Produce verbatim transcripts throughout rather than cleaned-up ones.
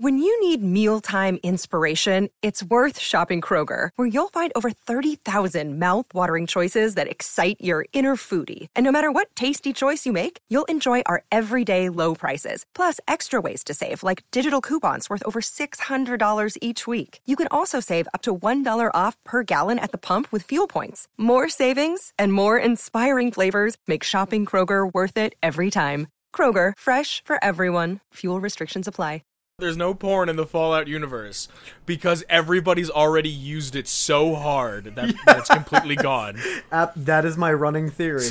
When you need mealtime inspiration, it's worth shopping Kroger, where you'll find over thirty thousand mouth-watering choices that excite your inner foodie. And no matter what tasty choice you make, you'll enjoy our everyday low prices, plus extra ways to save, like digital coupons worth over six hundred dollars each week. You can also save up to one dollar off per gallon at the pump with fuel points. More savings and more inspiring flavors make shopping Kroger worth it every time. Kroger, fresh for everyone. Fuel restrictions apply. There's no porn in the Fallout universe because everybody's already used it so hard that, yeah. that it's completely gone. Uh, that is my running theory.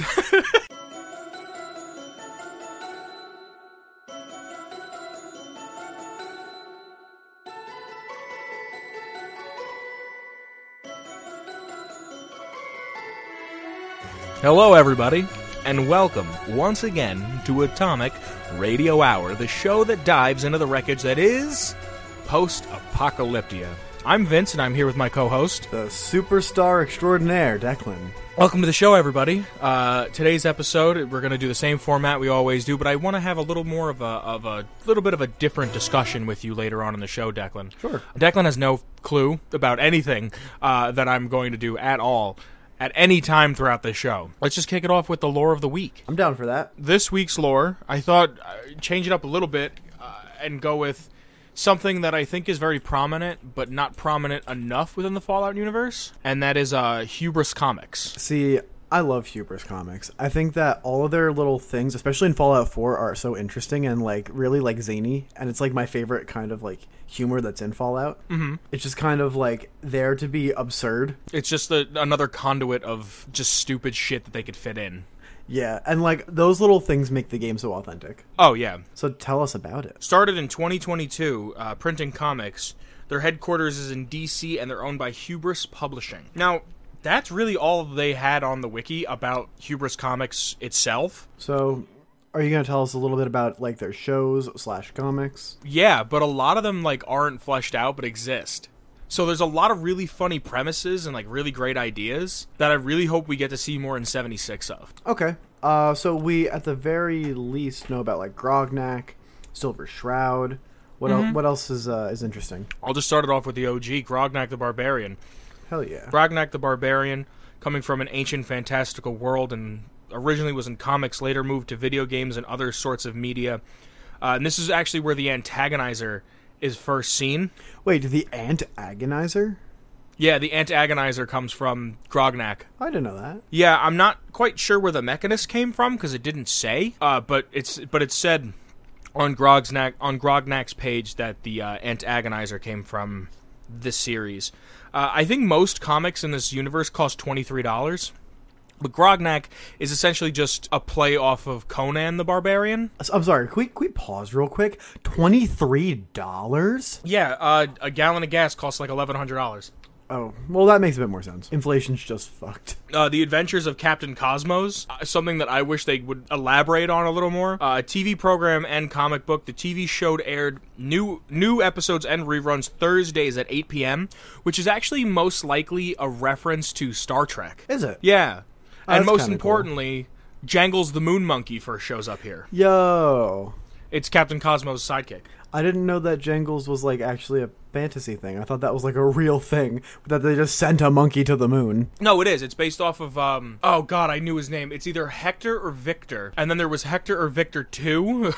Hello, everybody, and welcome once again to Atomic Radio Hour, the show that dives into the wreckage that is post-apocalyptia. I'm Vince, and I'm here with my co-host, the superstar extraordinaire, Declan. Welcome to the show, everybody. Uh, today's episode, we're going to do the same format we always do, but I want to have a little more of a of a little bit of a different discussion with you later on in the show, Declan. Sure. Declan has no clue about anything uh, that I'm going to do at all. At any time throughout the show. Let's just kick it off with the lore of the week. I'm down for that. This week's lore, I thought I'd change it up a little bit uh, and go with something that I think is very prominent, but not prominent enough within the Fallout universe, and that is uh, Hubris Comics. See, I love Hubris Comics. I think that all of their little things, especially in Fallout four, are so interesting and like really like zany, and it's like my favorite kind of like humor that's in Fallout. Mm-hmm. It's just kind of like there to be absurd. It's just the, another conduit of just stupid shit that they could fit in. Yeah, and like those little things make the game so authentic. Oh, yeah. So tell us about it. Started in twenty twenty-two, uh, printing comics. Their headquarters is in D C, and they're owned by Hubris Publishing. Now, that's really all they had on the wiki about Hubris Comics itself. So, are you going to tell us a little bit about, like, their shows slash comics? Yeah, but a lot of them, like, aren't fleshed out, but exist. So there's a lot of really funny premises and, like, really great ideas that I really hope we get to see more in seventy-six of. Okay. Uh, so we, at the very least, know about, like, Grognak, Silver Shroud. What, Mm-hmm. el- what else is uh, is interesting? I'll just start it off with the O G, Grognak the Barbarian. Hell yeah. Grognak the Barbarian, coming from an ancient fantastical world, and originally was in comics, later moved to video games and other sorts of media. Uh, and this is actually where the antagonizer is first seen. Wait, the Antagonizer? Yeah, the antagonizer comes from Grognak. I didn't know that. Yeah, I'm not quite sure where the Mechanist came from, because it didn't say, uh, but it's but it said on Grognak, on Grognak's page that the uh, antagonizer came from this series. Uh, I think most comics in this universe cost twenty-three dollars. But Grognak is essentially just a play off of Conan the Barbarian. I'm sorry, can we, can we pause real quick? twenty-three dollars? Yeah, uh, a gallon of gas costs like eleven hundred dollars. Oh, well, that makes a bit more sense. Inflation's just fucked. Uh, the Adventures of Captain Cosmos, uh, something that I wish they would elaborate on a little more. Uh, a T V program and comic book. The T V show aired new new episodes and reruns Thursdays at eight p.m., which is actually most likely a reference to Star Trek. Is it? Yeah. Oh, and that's most kinda importantly, Jangles the Moon Monkey first shows up here. Yo. It's Captain Cosmos' sidekick. I didn't know that Jangles was, like, actually a fantasy thing. I thought that was, like, a real thing, that they just sent a monkey to the moon. No, it is. It's based off of, um... oh, God, I knew his name. It's either Hector or Victor. And then there was Hector or Victor two,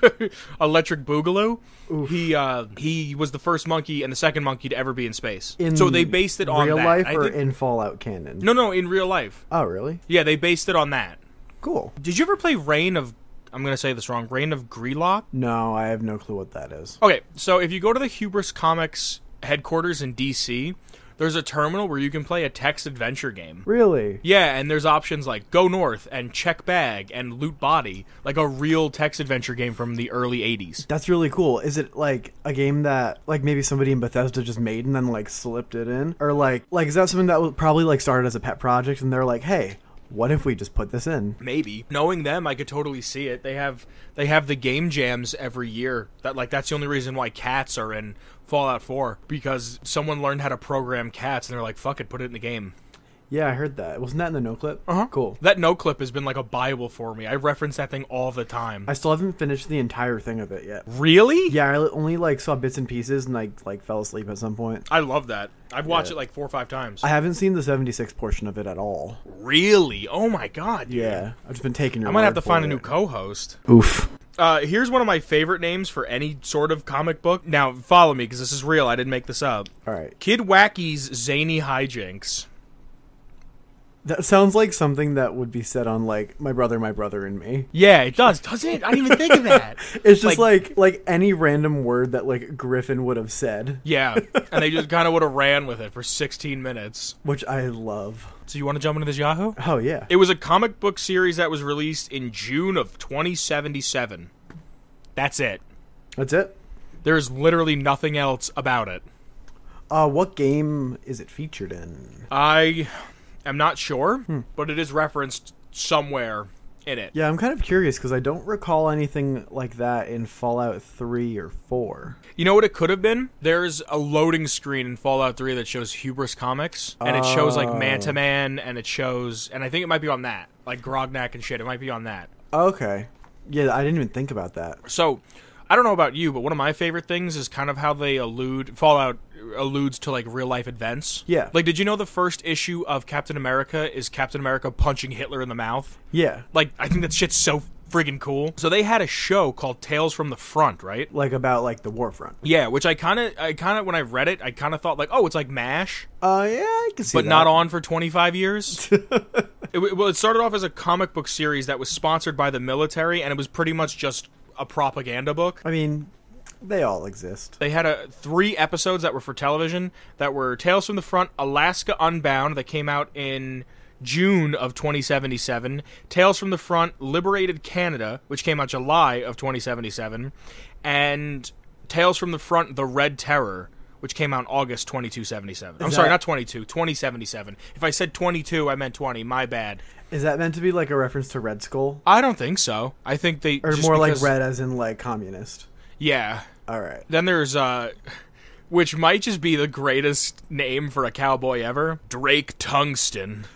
Electric Boogaloo. Oof. He, uh, he was the first monkey and the second monkey to ever be in space. In so they based it on real that. life I or think... in Fallout canon? No, no, in real life. Oh, really? Yeah, they based it on that. Cool. Did you ever play Reign of... I'm going to say this wrong. Reign of Grelock? No, I have no clue what that is. Okay, so if you go to the Hubris Comics headquarters in D C, there's a terminal where you can play a text adventure game. Really? Yeah, and there's options like Go North and Check Bag and Loot Body, like a real text adventure game from the early eighties. That's really cool. Is it like a game that like maybe somebody in Bethesda just made and then like slipped it in? Or like like is that something that was probably like started as a pet project and they're like, hey, what if we just put this in? Maybe. Knowing them, I could totally see it. They have they have the game jams every year. That like that's the only reason why cats are in Fallout four, because someone learned how to program cats and they're like, fuck it, put it in the game. Yeah, I heard that. Wasn't that in the no clip? Uh-huh. Cool. That no clip has been like a Bible for me. I reference that thing all the time. I still haven't finished the entire thing of it yet. Really? Yeah, I only like saw bits and pieces and like like fell asleep at some point. I love that. I've watched Yeah. it like four or five times. I haven't seen the seventy-six portion of it at all. Really? Oh my god. Dude. Yeah, I've just been taking your I might have word to for find a it. new co-host. Oof. Uh, here's one of my favorite names for any sort of comic book. Now, follow me because this is real. I didn't make this up. All right. Kid Wacky's Zany Hijinks. That sounds like something that would be said on like My Brother, My Brother and Me. Yeah, it does, doesn't it? I didn't even think of that. It's just like, like any random word that like Griffin would have said, Yeah, and they just kind of would have ran with it for sixteen minutes. which I love. So you want to jump into this Yahoo? Oh yeah. It was a comic book series that was released in June of twenty seventy-seven. That's it. That's it. There's literally nothing else about it. Uh, what game is it featured in? I am not sure, Hmm. but it is referenced somewhere in it. Yeah, I'm kind of curious because I don't recall anything like that in Fallout three or four. You know what it could have been? There's a loading screen in Fallout three that shows Hubris Comics, and it shows like Oh. Manta Man, and it shows, and I think it might be on that, like Grognak and shit. It might be on that. Okay. Yeah, I didn't even think about that. So, I don't know about you, but one of my favorite things is kind of how they allude, Fallout alludes to like real life events. Yeah. Like, did you know the first issue of Captain America is Captain America punching Hitler in the mouth? Yeah. Like, I think that shit's so friggin' cool. So they had a show called Tales from the Front, right? Like about like the war front. Yeah, which I kind of, I kind of, when I read it, I kind of thought like, oh, it's like MASH, Uh, yeah, I can see but that. not on for twenty-five years. it, well, it started off as a comic book series that was sponsored by the military, and it was pretty much just a propaganda book. I mean, they all exist. They had a, three episodes that were for television that were Tales from the Front, Alaska Unbound, that came out in June of twenty seventy-seven, Tales from the Front, Liberated Canada, which came out July of twenty seventy-seven, and Tales from the Front, The Red Terror, which came out in August twenty-two seventy-seven. I'm Is sorry, that- not twenty-two, twenty seventy-seven. If I said twenty-two, I meant twenty. My bad. Is that meant to be like a reference to Red Skull? I don't think so. I think they... Or just more because- like red as in like communist? Yeah. All right. Then there's, uh... which might just be the greatest name for a cowboy ever. Drake Tungsten.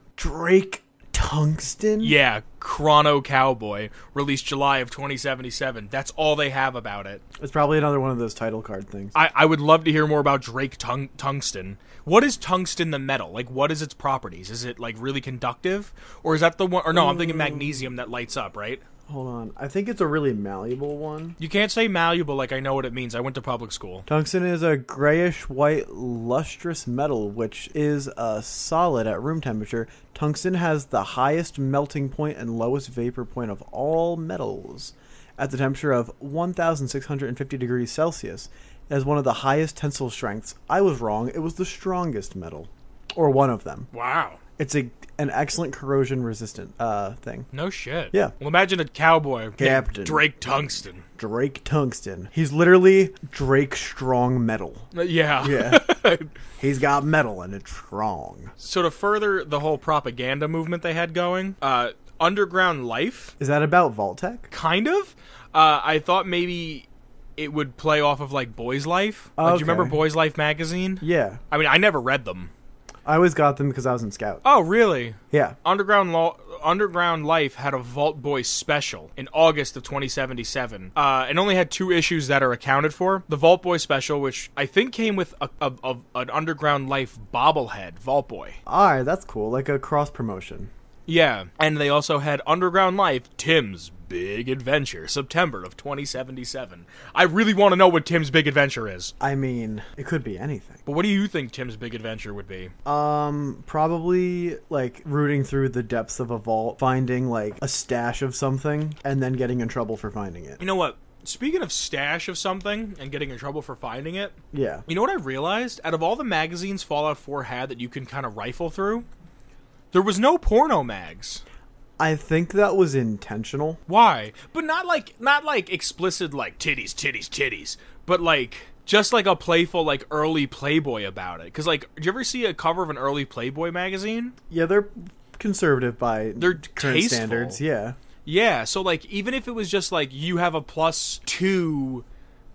Drake Tungsten? Yeah, Chrono Cowboy, released July of twenty seventy-seven. That's all they have about it. It's probably another one of those title card things. I, I would love to hear more about Drake tung- Tungsten. What is tungsten the metal? Like, what is its properties? Is it, like, really conductive? Or is that the one... Or no, I'm thinking magnesium that lights up, right? Hold on. I think it's a really malleable one. You can't say malleable like I know what it means. I went to public school. Tungsten is a grayish-white lustrous metal which is a solid at room temperature. Tungsten has the highest melting point and lowest vapor point of all metals. At the temperature of one thousand six hundred fifty degrees Celsius, it has one of the highest tensile strengths. I was wrong. It was the strongest metal. Or one of them. Wow. It's a an excellent corrosion-resistant uh, thing. No shit. Yeah. Well, imagine a cowboy named Captain. Drake Tungsten. Drake Tungsten. He's literally Drake Strong Metal. Uh, Yeah. Yeah. He's got metal and it's strong. So to further the whole propaganda movement they had going, uh, Underground Life, Is that about Vault-Tec? kind of. Uh, I thought maybe it would play off of like Boys Life. Like, do you remember Okay. Boys Life magazine? Yeah. I mean, I never read them. I always got them because I was in Scout. Oh, really? Yeah. Underground Lo- Underground Life had a Vault Boy special in August of twenty seventy-seven. Uh, it only had two issues that are accounted for. The Vault Boy special, which I think came with a, a, a, an Underground Life bobblehead, Vault Boy. Alright, that's cool. Like a cross promotion. Yeah, and they also had Underground Life, Tim's Big Adventure, September of twenty seventy-seven. I really want to know what Tim's Big Adventure is. I mean, it could be anything. But what do you think Tim's Big Adventure would be? Um, probably like rooting through the depths of a vault, finding like a stash of something, and then getting in trouble for finding it. You know what? Speaking of stash of something and getting in trouble for finding it, Yeah. you know what I realized? Out of all the magazines Fallout four had that you can kind of rifle through, there was no porno mags. I think that was intentional. Why? But not like not like explicit like titties, titties, titties, but like just like a playful like early Playboy about it. Cuz like did you ever see a cover of an early Playboy magazine? Yeah, they're conservative by They're current tasteful. standards. Yeah. Yeah, so like even if it was just like you have a plus two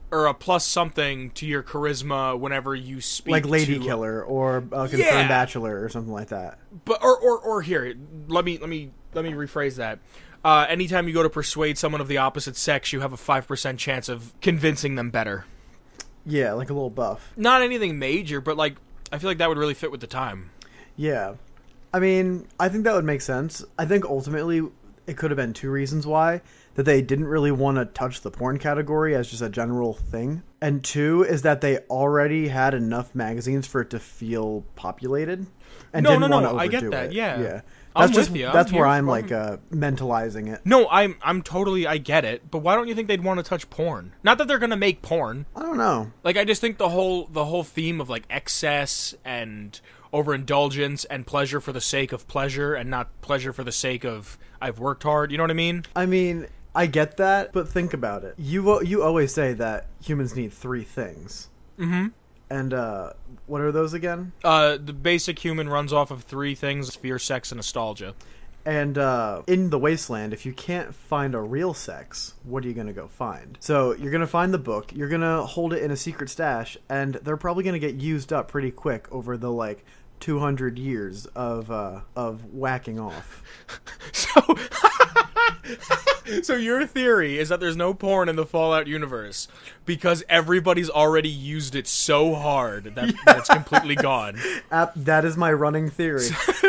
or a plus something to your charisma whenever you speak, like Lady to, Killer or a confirmed Yeah. bachelor or something like that. But or, or or here, let me let me let me rephrase that. Uh, anytime you go to persuade someone of the opposite sex, you have a five percent chance of convincing them better. Yeah, like a little buff. Not anything major, but like I feel like that would really fit with the time. Yeah. I mean, I think that would make sense. I think ultimately it could have been two reasons why. That they didn't really want to touch the porn category as just a general thing. And two is that they already had enough magazines for it to feel populated. And No, didn't no, want no, to I overdo get that, it. yeah. Yeah. I'm That's just with you. I'm that's where here I'm for- like uh, mentalizing it. No, I'm I'm totally I get it, but why don't you think they'd want to touch porn? Not that they're gonna make porn. I don't know. Like I just think the whole the whole theme of like excess and overindulgence and pleasure for the sake of pleasure and not pleasure for the sake of I've worked hard. You know what I mean? I mean, I get that, but think about it. You you always say that humans need three things. Mm-hmm. And uh, what are those again? Uh, the basic human runs off of three things: fear, sex, and nostalgia. And uh, in the wasteland, if you can't find a real sex, what are you going to go find? So you're going to find the book, you're going to hold it in a secret stash, and they're probably going to get used up pretty quick over the, like, two hundred years of uh, of whacking off. So, so your theory is that there's no porn in the Fallout universe because everybody's already used it so hard that, that it's completely gone. Ap- that is my running theory.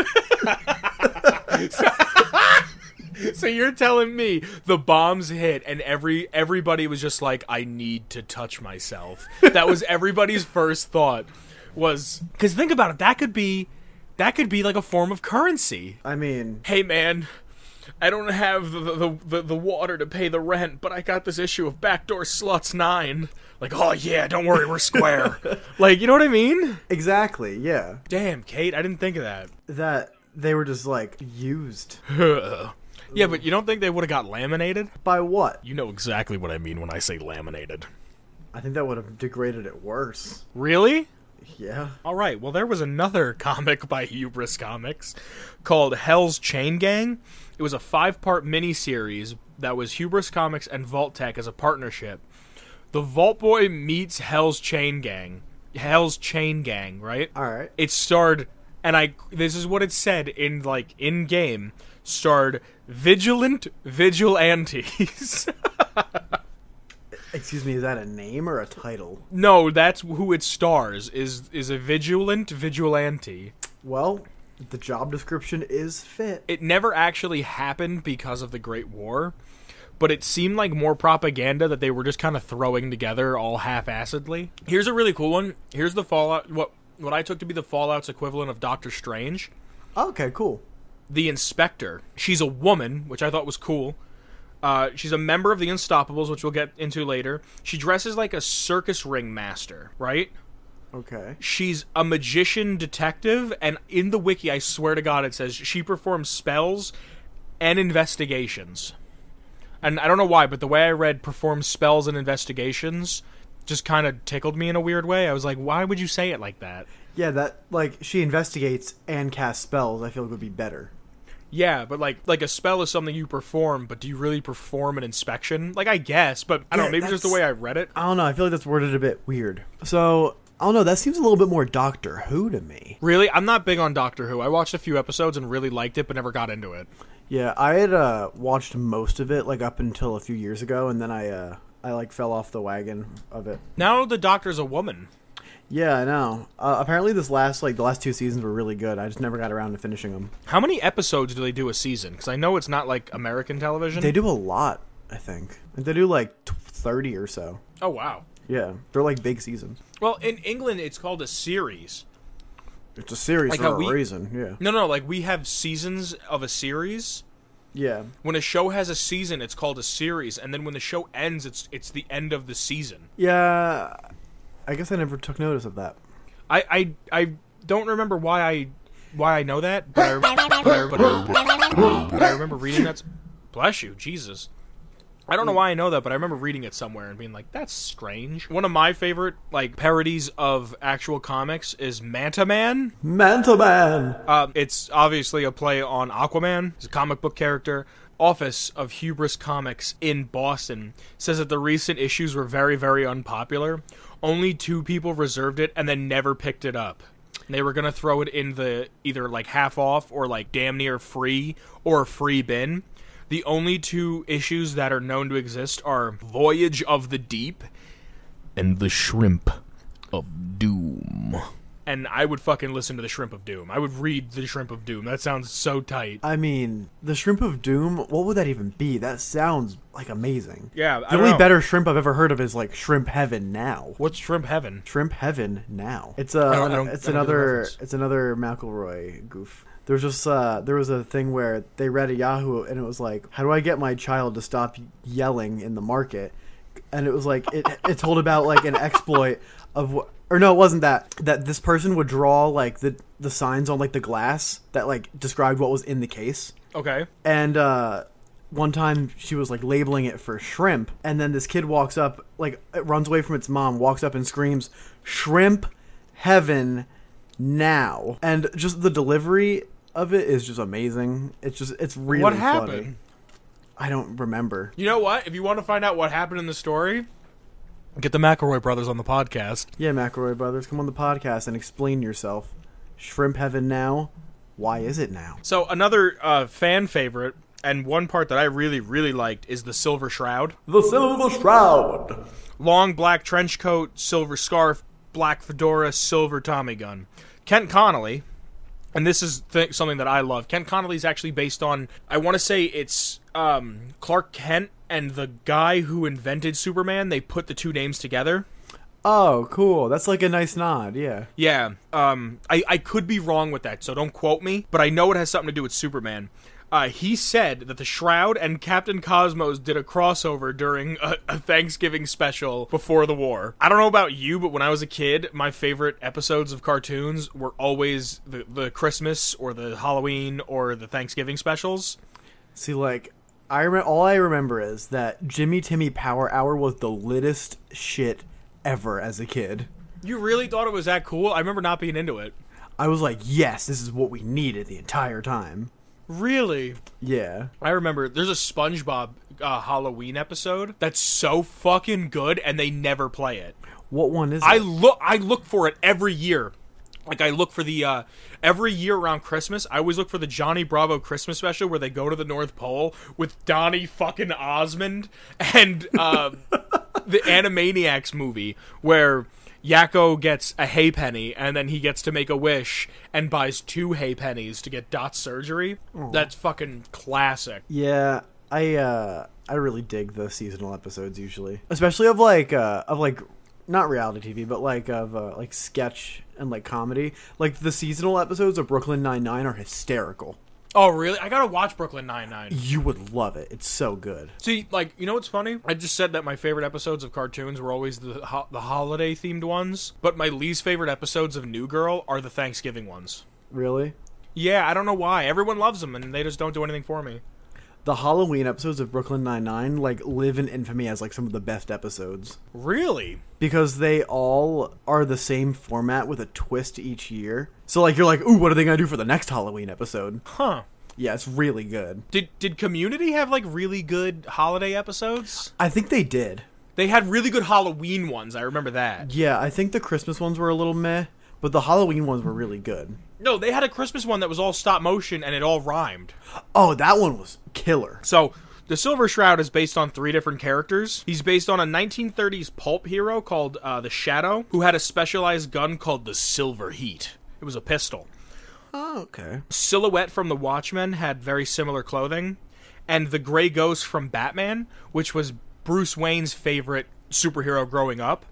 So you're telling me the bombs hit and every everybody was just like, I need to touch myself. That was everybody's first thought. Was because think about it, that could be that could be like a form of currency. I mean, Hey man, I don't have the the, the the water to pay the rent, but I got this issue of Backdoor Sluts nine. Like, oh yeah, don't worry, we're square. Like, you know what I mean? exactly, yeah. Damn, Kate, I didn't think of that. That they were just, like, used. Yeah, but you don't think they would have got laminated? By what? You know exactly what I mean when I say laminated. I think that would have degraded it worse. Really? Yeah. All right, well, there was another comic by Hubris Comics called Hell's Chain Gang. It was a five-part miniseries that was Hubris Comics and Vault Tech as a partnership. The Vault Boy meets Hell's Chain Gang. Hell's Chain Gang, right? All right. It starred, and I. This is what it said in like in game. Starred Vigilant Vigilantes. Excuse me, is that a name or a title? No, that's who it stars. Is is a Vigilant Vigilante. Well, the job description is fit. It never actually happened because of the Great War, but it seemed like more propaganda that they were just kind of throwing together all half-assedly. Here's a really cool one. Here's the Fallout. What what I took to be the Fallout's equivalent of Doctor Strange. Okay, cool. The Inspector. She's a woman, which I thought was cool. Uh, she's a member of the Unstoppables, which we'll get into later. She dresses like a circus ring master, right? Okay. She's a magician detective, and in the wiki, I swear to God, it says she performs spells and investigations. And I don't know why, but the way I read performs spells and investigations just kind of tickled me in a weird way. I was like, why would you say it like that? Yeah, that, like, she investigates and casts spells, I feel like would be better. Yeah, but like like a spell is something you perform, but do you really perform an inspection? Like, I guess, but I don't Yeah, know, maybe just the that's- way I read it. I don't know, I feel like that's worded a bit weird. So, I don't know, that seems a little bit more Doctor Who to me. Really? I'm not big on Doctor Who. I watched a few episodes and really liked it, but never got into it. Yeah, I had uh, watched most of it, like, up until a few years ago, and then I, uh, I like, fell off the wagon of it. Now the Doctor's a woman. Yeah, I know. Uh, apparently this last, like, the last two seasons were really good. I just never got around to finishing them. How many episodes do they do a season? Because I know it's not like American television. They do a lot, I think. They do, like, thirty or so. Oh, wow. Yeah, they're, like, big seasons. Well, in England, it's called a series. It's a series Like for how a we- reason, yeah. No, no, like we have seasons of a series. Yeah. When a show has a season, it's called a series, and then when the show ends, it's it's the end of the season. Yeah, I guess I never took notice of that. I I, I don't remember why I why I know that, but I, but I, but I, but I remember reading that. Bless you, Jesus. I don't know why I know that, but I remember reading it somewhere and being like, that's strange. One of my favorite, like, parodies of actual comics is Manta Man. Manta Man! Uh, it's obviously a play on Aquaman. He's a comic book character. office of Hubris Comics in Boston says that the recent issues were very, very unpopular. Only two people reserved it and then never picked it up. They were going to throw it in the either like half off or like damn near free or free bin. The only two issues that are known to exist are Voyage of the Deep and The Shrimp of Doom. And I would fucking listen to The Shrimp of Doom. I would read The Shrimp of Doom. That sounds so tight. I mean, the Shrimp of Doom, what would that even be? That sounds like amazing. Yeah, The I don't only know. better shrimp I've ever heard of is like Shrimp Heaven Now. What's Shrimp Heaven? Shrimp Heaven Now. It's a I don't- I don't- it's I don't get the another reference. it's another McElroy goof. There was just uh, there was a thing where they read a Yahoo and it was like, how do I get my child to stop yelling in the market? And it was like it it told about like an exploit of what. Or no, it wasn't that. That this person would draw like the the signs on like the glass that like described what was in the case. Okay. And uh, one time she was like labeling it for shrimp, and then this kid walks up, like it runs away from its mom, walks up and screams, "Shrimp Heaven Now!" And just the delivery of it is just amazing. It's just it's really What funny. happened? I don't remember. You know what? If you want to find out what happened in the story, get the McElroy brothers on the podcast. Yeah, McElroy brothers, come on the podcast and explain yourself. Shrimp Heaven Now? Why is it now? So another uh, fan favorite, and one part that I really, really liked, is the Silver Shroud. The Silver Shroud. Long black trench coat, silver scarf, black fedora, silver Tommy gun. Kent Connolly, and this is th- something that I love. Kent Connolly is actually based on, I want to say it's um, Clark Kent and the guy who invented Superman. They put the two names together. Oh, cool. That's like a nice nod, yeah. Yeah, um, I, I could be wrong with that, so don't quote me, but I know it has something to do with Superman. Uh, he said that the Shroud and Captain Cosmos did a crossover during a, a Thanksgiving special before the war. I don't know about you, but when I was a kid, my favorite episodes of cartoons were always the, the Christmas or the Halloween or the Thanksgiving specials. See, like, I rem- all I remember is that Jimmy Timmy Power Hour was the littest shit ever as a kid. You really thought it was that cool? I remember not being into it. I was like, yes, this is what we needed the entire time. Really? Yeah. I remember there's a SpongeBob uh, Halloween episode that's so fucking good, and they never play it. What one is it? I look, I look for it every year. Like I look for the uh, every year around Christmas. I always look for the Johnny Bravo Christmas special where they go to the North Pole with Donnie fucking Osmond and uh, the Animaniacs movie where Yakko gets a hay penny and then he gets to make a wish and buys two hay pennies to get Dot's surgery. Aww. That's fucking classic. Yeah, I uh I really dig the seasonal episodes usually. Especially of like uh of like not reality T V, but like of uh, like sketch and like comedy. Like the seasonal episodes of Brooklyn Nine-Nine are hysterical. Oh, really? I gotta watch Brooklyn Nine-Nine. You would love it. It's so good. See, like, you know what's funny? I just said that my favorite episodes of cartoons were always the ho- the holiday-themed ones, but my least favorite episodes of New Girl are the Thanksgiving ones. Really? Yeah, I don't know why. Everyone loves them, and they just don't do anything for me. The Halloween episodes of Brooklyn Nine-Nine like live in infamy as like some of the best episodes. Really? Because they all are the same format with a twist each year. So like you're like, ooh, what are they gonna do for the next Halloween episode? Huh. Yeah, it's really good. Did did Community have, like, really good holiday episodes? I think they did. They had really good Halloween ones, I remember that. Yeah, I think the Christmas ones were a little meh, but the Halloween ones were really good. No, they had a Christmas one that was all stop motion, and it all rhymed. Oh, that one was killer. So, the Silver Shroud is based on three different characters. He's based on a nineteen thirties pulp hero called uh, the Shadow, who had a specialized gun called the Silver Heat. It was a pistol. Oh, okay. Silhouette from the Watchmen had very similar clothing. And the Grey Ghost from Batman, which was Bruce Wayne's favorite superhero growing up.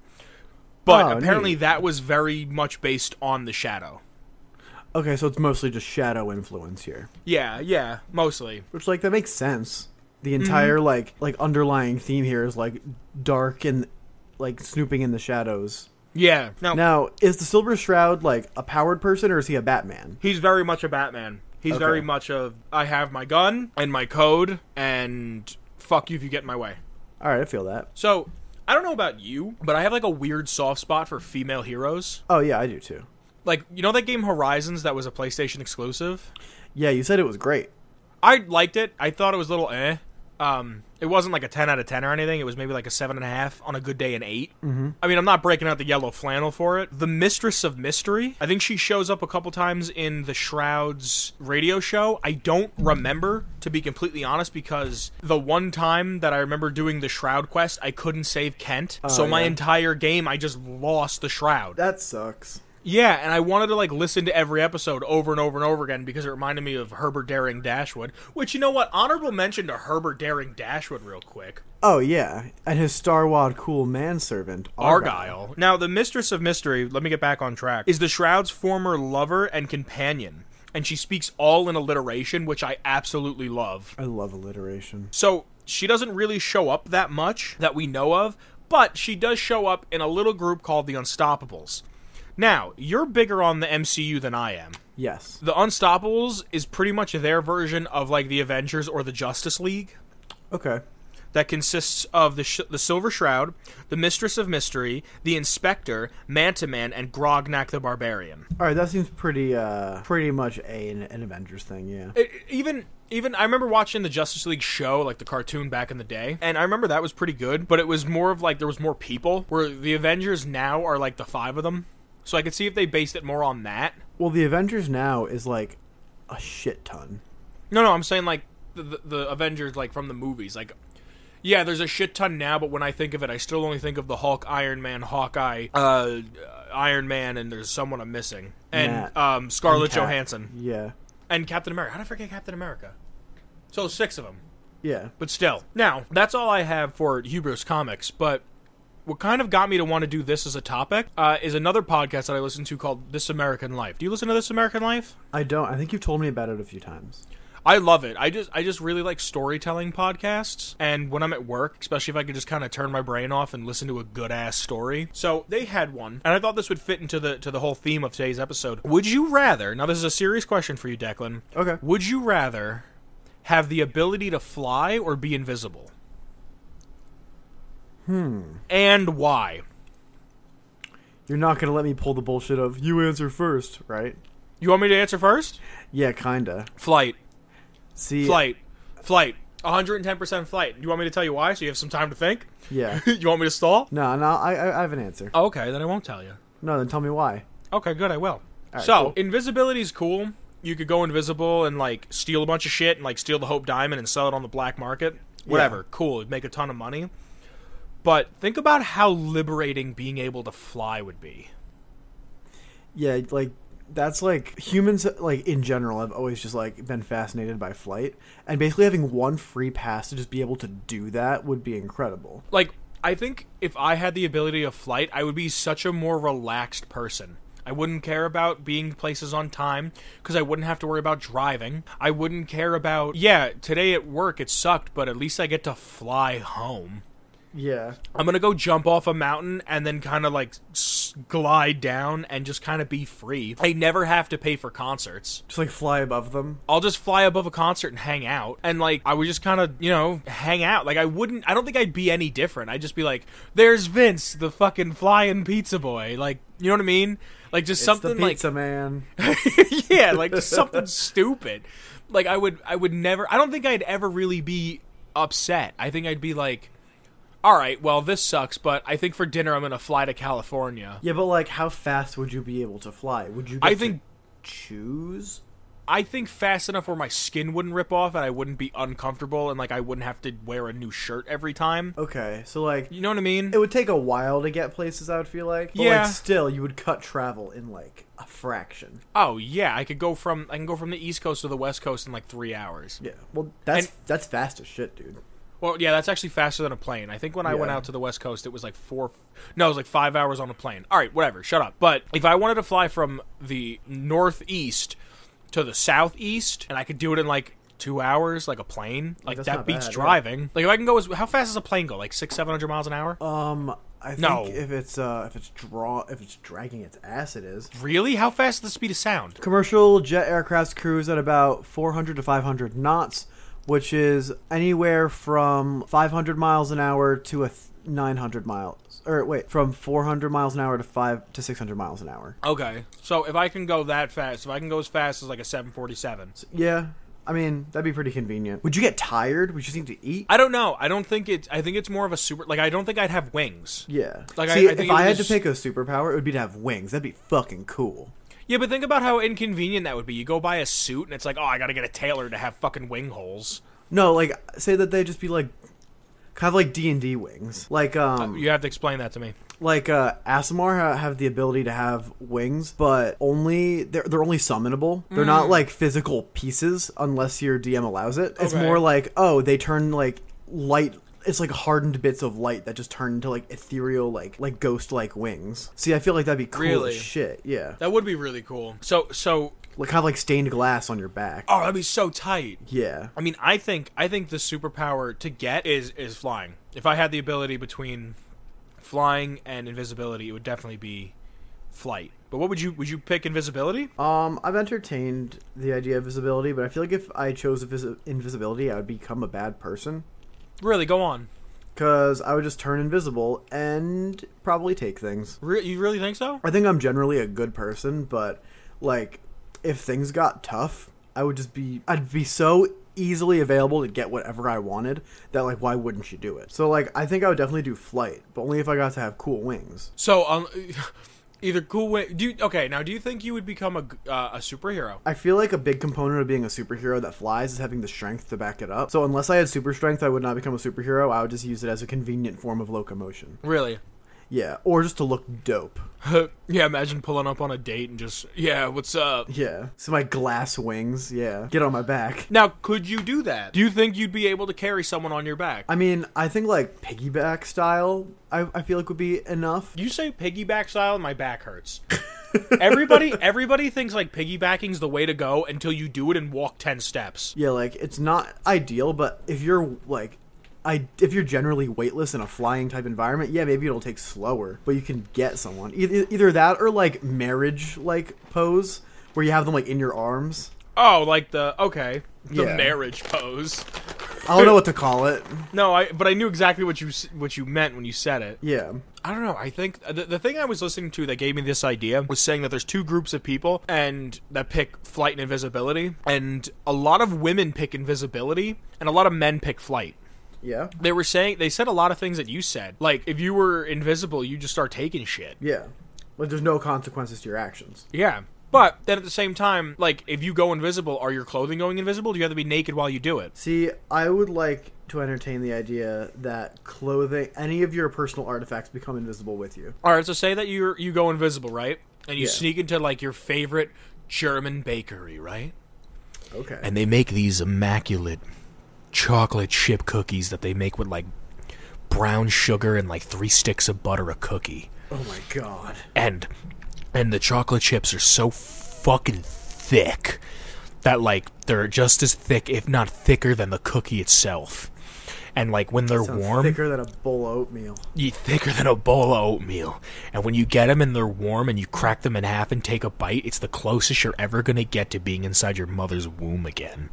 But Oh, apparently neat. that was very much based on the Shadow. Okay, so it's mostly just Shadow influence here. Yeah, yeah, mostly. Which, like, that makes sense. The entire, Mm-hmm. like, like underlying theme here is, like, dark and, like, snooping in the shadows. Yeah. Now, Now, is the Silver Shroud, like, a powered person, or is he a Batman? he's very much a Batman. He's Okay. very much a, I have my gun and my code, and fuck you if you get in my way. Alright, I feel that. So, I don't know about you, but I have, like, a weird soft spot for female heroes. Oh, yeah, I do, too. Like, you know that game Horizons that was a PlayStation exclusive? Yeah, you said it was great. I liked it. I thought it was a little eh. Um, it wasn't like a ten out of ten or anything. It was maybe like a seven and a half on a good day, an eight. Mm-hmm. I mean, I'm not breaking out the yellow flannel for it. The Mistress of Mystery. I think she shows up a couple times in the Shroud's radio show. I don't remember, to be completely honest, because the one time that I remember doing the Shroud quest, I couldn't save Kent. Oh, so my yeah. entire game, I just lost the Shroud. That sucks. Yeah, and I wanted to, like, listen to every episode over and over and over again because it reminded me of Herbert Daring Dashwood, which, you know what, honorable mention to Herbert Daring Dashwood real quick. Oh, yeah, and his Starwad cool manservant, Argyle. Argyle. Now, the Mistress of Mystery, let me get back on track, is the Shroud's former lover and companion, and she speaks all in alliteration, which I absolutely love. I love alliteration. So, she doesn't really show up that much that we know of, but she does show up in a little group called the Unstoppables. Now, you're bigger on the M C U than I am. Yes. The Unstoppables is pretty much their version of, like, the Avengers or the Justice League. Okay. That consists of the sh- the Silver Shroud, the Mistress of Mystery, the Inspector, Mantaman, and Grognak the Barbarian. All right, that seems pretty uh, pretty much a, an, an Avengers thing, yeah. It, even... Even, I remember watching the Justice League show, like the cartoon back in the day, and I remember that was pretty good, but it was more of, like, there was more people, where the Avengers now are, like, the five of them. So I could see if they based it more on that. Well, the Avengers now is, like, a shit ton. No, no, I'm saying, like, the, the, the Avengers, like, from the movies. Like, yeah, there's a shit ton now, but when I think of it, I still only think of the Hulk, Iron Man, Hawkeye, uh, Iron Man, and there's someone I'm missing. And Matt. um, Scarlett and Johansson. Yeah. And Captain America. How did I forget Captain America? So, six of them. Yeah. But still. Now, that's all I have for Hubris Comics, but what kind of got me to want to do this as a topic uh, is another podcast that I listen to called This American Life. Do you listen to This American Life? I don't. I think you've told me about it a few times. I love it. I just I just really like storytelling podcasts, and when I'm at work, especially if I could just kind of turn my brain off and listen to a good-ass story. So, they had one, and I thought this would fit into the to the whole theme of today's episode. Would you rather, now this is a serious question for you, Declan. Okay. Would you rather have the ability to fly or be invisible? Hmm. And why? You're not going to let me pull the bullshit of, you answer first, right? You want me to answer first? Yeah, kinda. Flight. See, Flight. Flight. one hundred ten percent flight. You want me to tell you why, so you have some time to think? Yeah. You want me to stall? No, no, I, I have an answer. Oh, okay, then I won't tell you. No, then tell me why. Okay, good, I will. Right, so, cool. invisibility's cool. You could go invisible and, like, steal a bunch of shit and, like, steal the Hope Diamond and sell it on the black market. Whatever. Yeah. Cool. It'd make a ton of money. But think about how liberating being able to fly would be. Yeah, like, that's, like, humans, like, in general, have always just, like, been fascinated by flight. And basically having one free pass to just be able to do that would be incredible. Like, I think if I had the ability of flight, I would be such a more relaxed person. I wouldn't care about being places on time, because I wouldn't have to worry about driving. I wouldn't care about, yeah, today at work it sucked, but at least I get to fly home. Yeah. I'm going to go jump off a mountain and then kind of like s- glide down and just kind of be free. I never have to pay for concerts. Just like fly above them. I'll just fly above a concert and hang out. And like, I would just kind of, you know, hang out. Like I wouldn't, I don't think I'd be any different. I'd just be like, there's Vince, the fucking flying pizza boy. Like, you know what I mean? Like just It's something the pizza like, man. yeah, like just something stupid. Like I would, I would never, I don't think I'd ever really be upset. I think I'd be like, all right, well, this sucks, but I think for dinner I'm going to fly to California. Yeah, but, like, how fast would you be able to fly? Would you get I think, to choose? I think fast enough where my skin wouldn't rip off and I wouldn't be uncomfortable and, like, I wouldn't have to wear a new shirt every time. Okay, so, like... You know what I mean? It would take a while to get places, I would feel like. But, Yeah. like, still, you would cut travel in, like, a fraction. Oh, yeah, I could go from, I can go from the East Coast to the West Coast in, like, three hours. Yeah, well, that's And- that's fast as shit, dude. Well, yeah, that's actually faster than a plane. I think when I went Yeah. out to the West Coast, it was like four... No, it was like five hours on a plane. All right, whatever, shut up. But if I wanted to fly from the northeast to the southeast, and I could do it in like two hours, like a plane, like That's that not beats bad, yeah. driving. Like if I can go as... How fast does a plane go? Like six, seven hundred miles an hour? Um, I think No. if it's uh if it's draw if it's dragging its ass, it is. Really? How fast is the speed of sound? Commercial jet aircrafts cruise at about four hundred to five hundred knots, which is anywhere from five hundred miles an hour to a th- nine hundred miles. Or wait, from four hundred miles an hour to five to six hundred miles an hour. Okay. So if I can go that fast, if I can go as fast as like a seven forty-seven. Yeah, I mean, that'd be pretty convenient. Would you get tired? Would you need to eat? I don't know. I don't think it's. I think it's more of a super. Like, I don't think I'd have wings. Yeah. Like, See, I, I think if I had just, to pick a superpower, it would be to have wings. That'd be fucking cool. Yeah, but think about how inconvenient that would be. You go buy a suit, and it's like, oh, I gotta get a tailor to have fucking wing holes. No, like, say that they just be like, kind of like D and D wings. Like, um... Uh, you have to explain that to me. Like, uh, Aasimar ha- have the ability to have wings, but only, they're, they're only summonable. They're mm. not, like, physical pieces unless your D M allows it. It's okay. More like, oh, they turn, like, light, it's like hardened bits of light that just turn into, like, ethereal, like, like ghost-like wings. See, I feel like that'd be cool really? as shit, yeah. That would be really cool. So, so... Like, kind of like stained glass on your back. Oh, that'd be so tight. Yeah. I mean, I think, I think the superpower to get is, is flying. If I had the ability between... flying and invisibility, it would definitely be flight. But what would you would you pick? Invisibility? Um, I've entertained the idea of visibility, but I feel like if I chose vis- invisibility, I would become a bad person. Really? Go on. Because I would just turn invisible and probably take things. Re- you really think so? I think I'm generally a good person, but like if things got tough, I would just be I'd be so easily available to get whatever I wanted that like why wouldn't you do it? So like I think I would definitely do flight, but only if I got to have cool wings. So um either cool wing do you, okay now do you think you would become a, uh, a superhero? I feel like a big component of being a superhero that flies is having the strength to back it up. So unless I had super strength, I would not become a superhero. I would just use it as a convenient form of locomotion. Really? Yeah, or just to look dope. Yeah, imagine pulling up on a date and just, yeah, what's up? Yeah, so my glass wings, yeah, get on my back. Now, could you do that? Do you think you'd be able to carry someone on your back? I mean, I think, like, piggyback style, I, I feel like would be enough. You say piggyback style, and my back hurts. everybody everybody thinks, like, piggybacking's the way to go until you do it and walk ten steps. Yeah, like, it's not ideal, but if you're, like... I, if you're generally weightless in a flying type environment, yeah, maybe it'll take slower, but you can get someone. Either, either that or, like, marriage, like, pose, where you have them, like, in your arms. Oh, like the, okay, the yeah. marriage pose. I don't know what to call it. No, I, but I knew exactly what you what you meant when you said it. Yeah. I don't know, I think, the, the thing I was listening to that gave me this idea was saying that there's two groups of people and that pick flight and invisibility, and a lot of women pick invisibility, and a lot of men pick flight. Yeah. They were saying, they said a lot of things that you said. Like, if you were invisible, you just start taking shit. Yeah. Like, there's no consequences to your actions. Yeah. But, then at the same time, like, if you go invisible, are your clothing going invisible? Do you have to be naked while you do it? See, I would like to entertain the idea that clothing, any of your personal artifacts become invisible with you. Alright, so say that you you go invisible, right? And you yeah. sneak into, like, your favorite German bakery, right? Okay. And they make these immaculate... chocolate chip cookies that they make with like brown sugar and like three sticks of butter a cookie. Oh my god. And and the chocolate chips are so fucking thick that like they're just as thick, if not thicker, than the cookie itself. And like when they're Sounds warm, thicker than a bowl of oatmeal. You thicker than a bowl of oatmeal. And when you get them and they're warm and you crack them in half and take a bite, it's the closest you're ever gonna get to being inside your mother's womb again.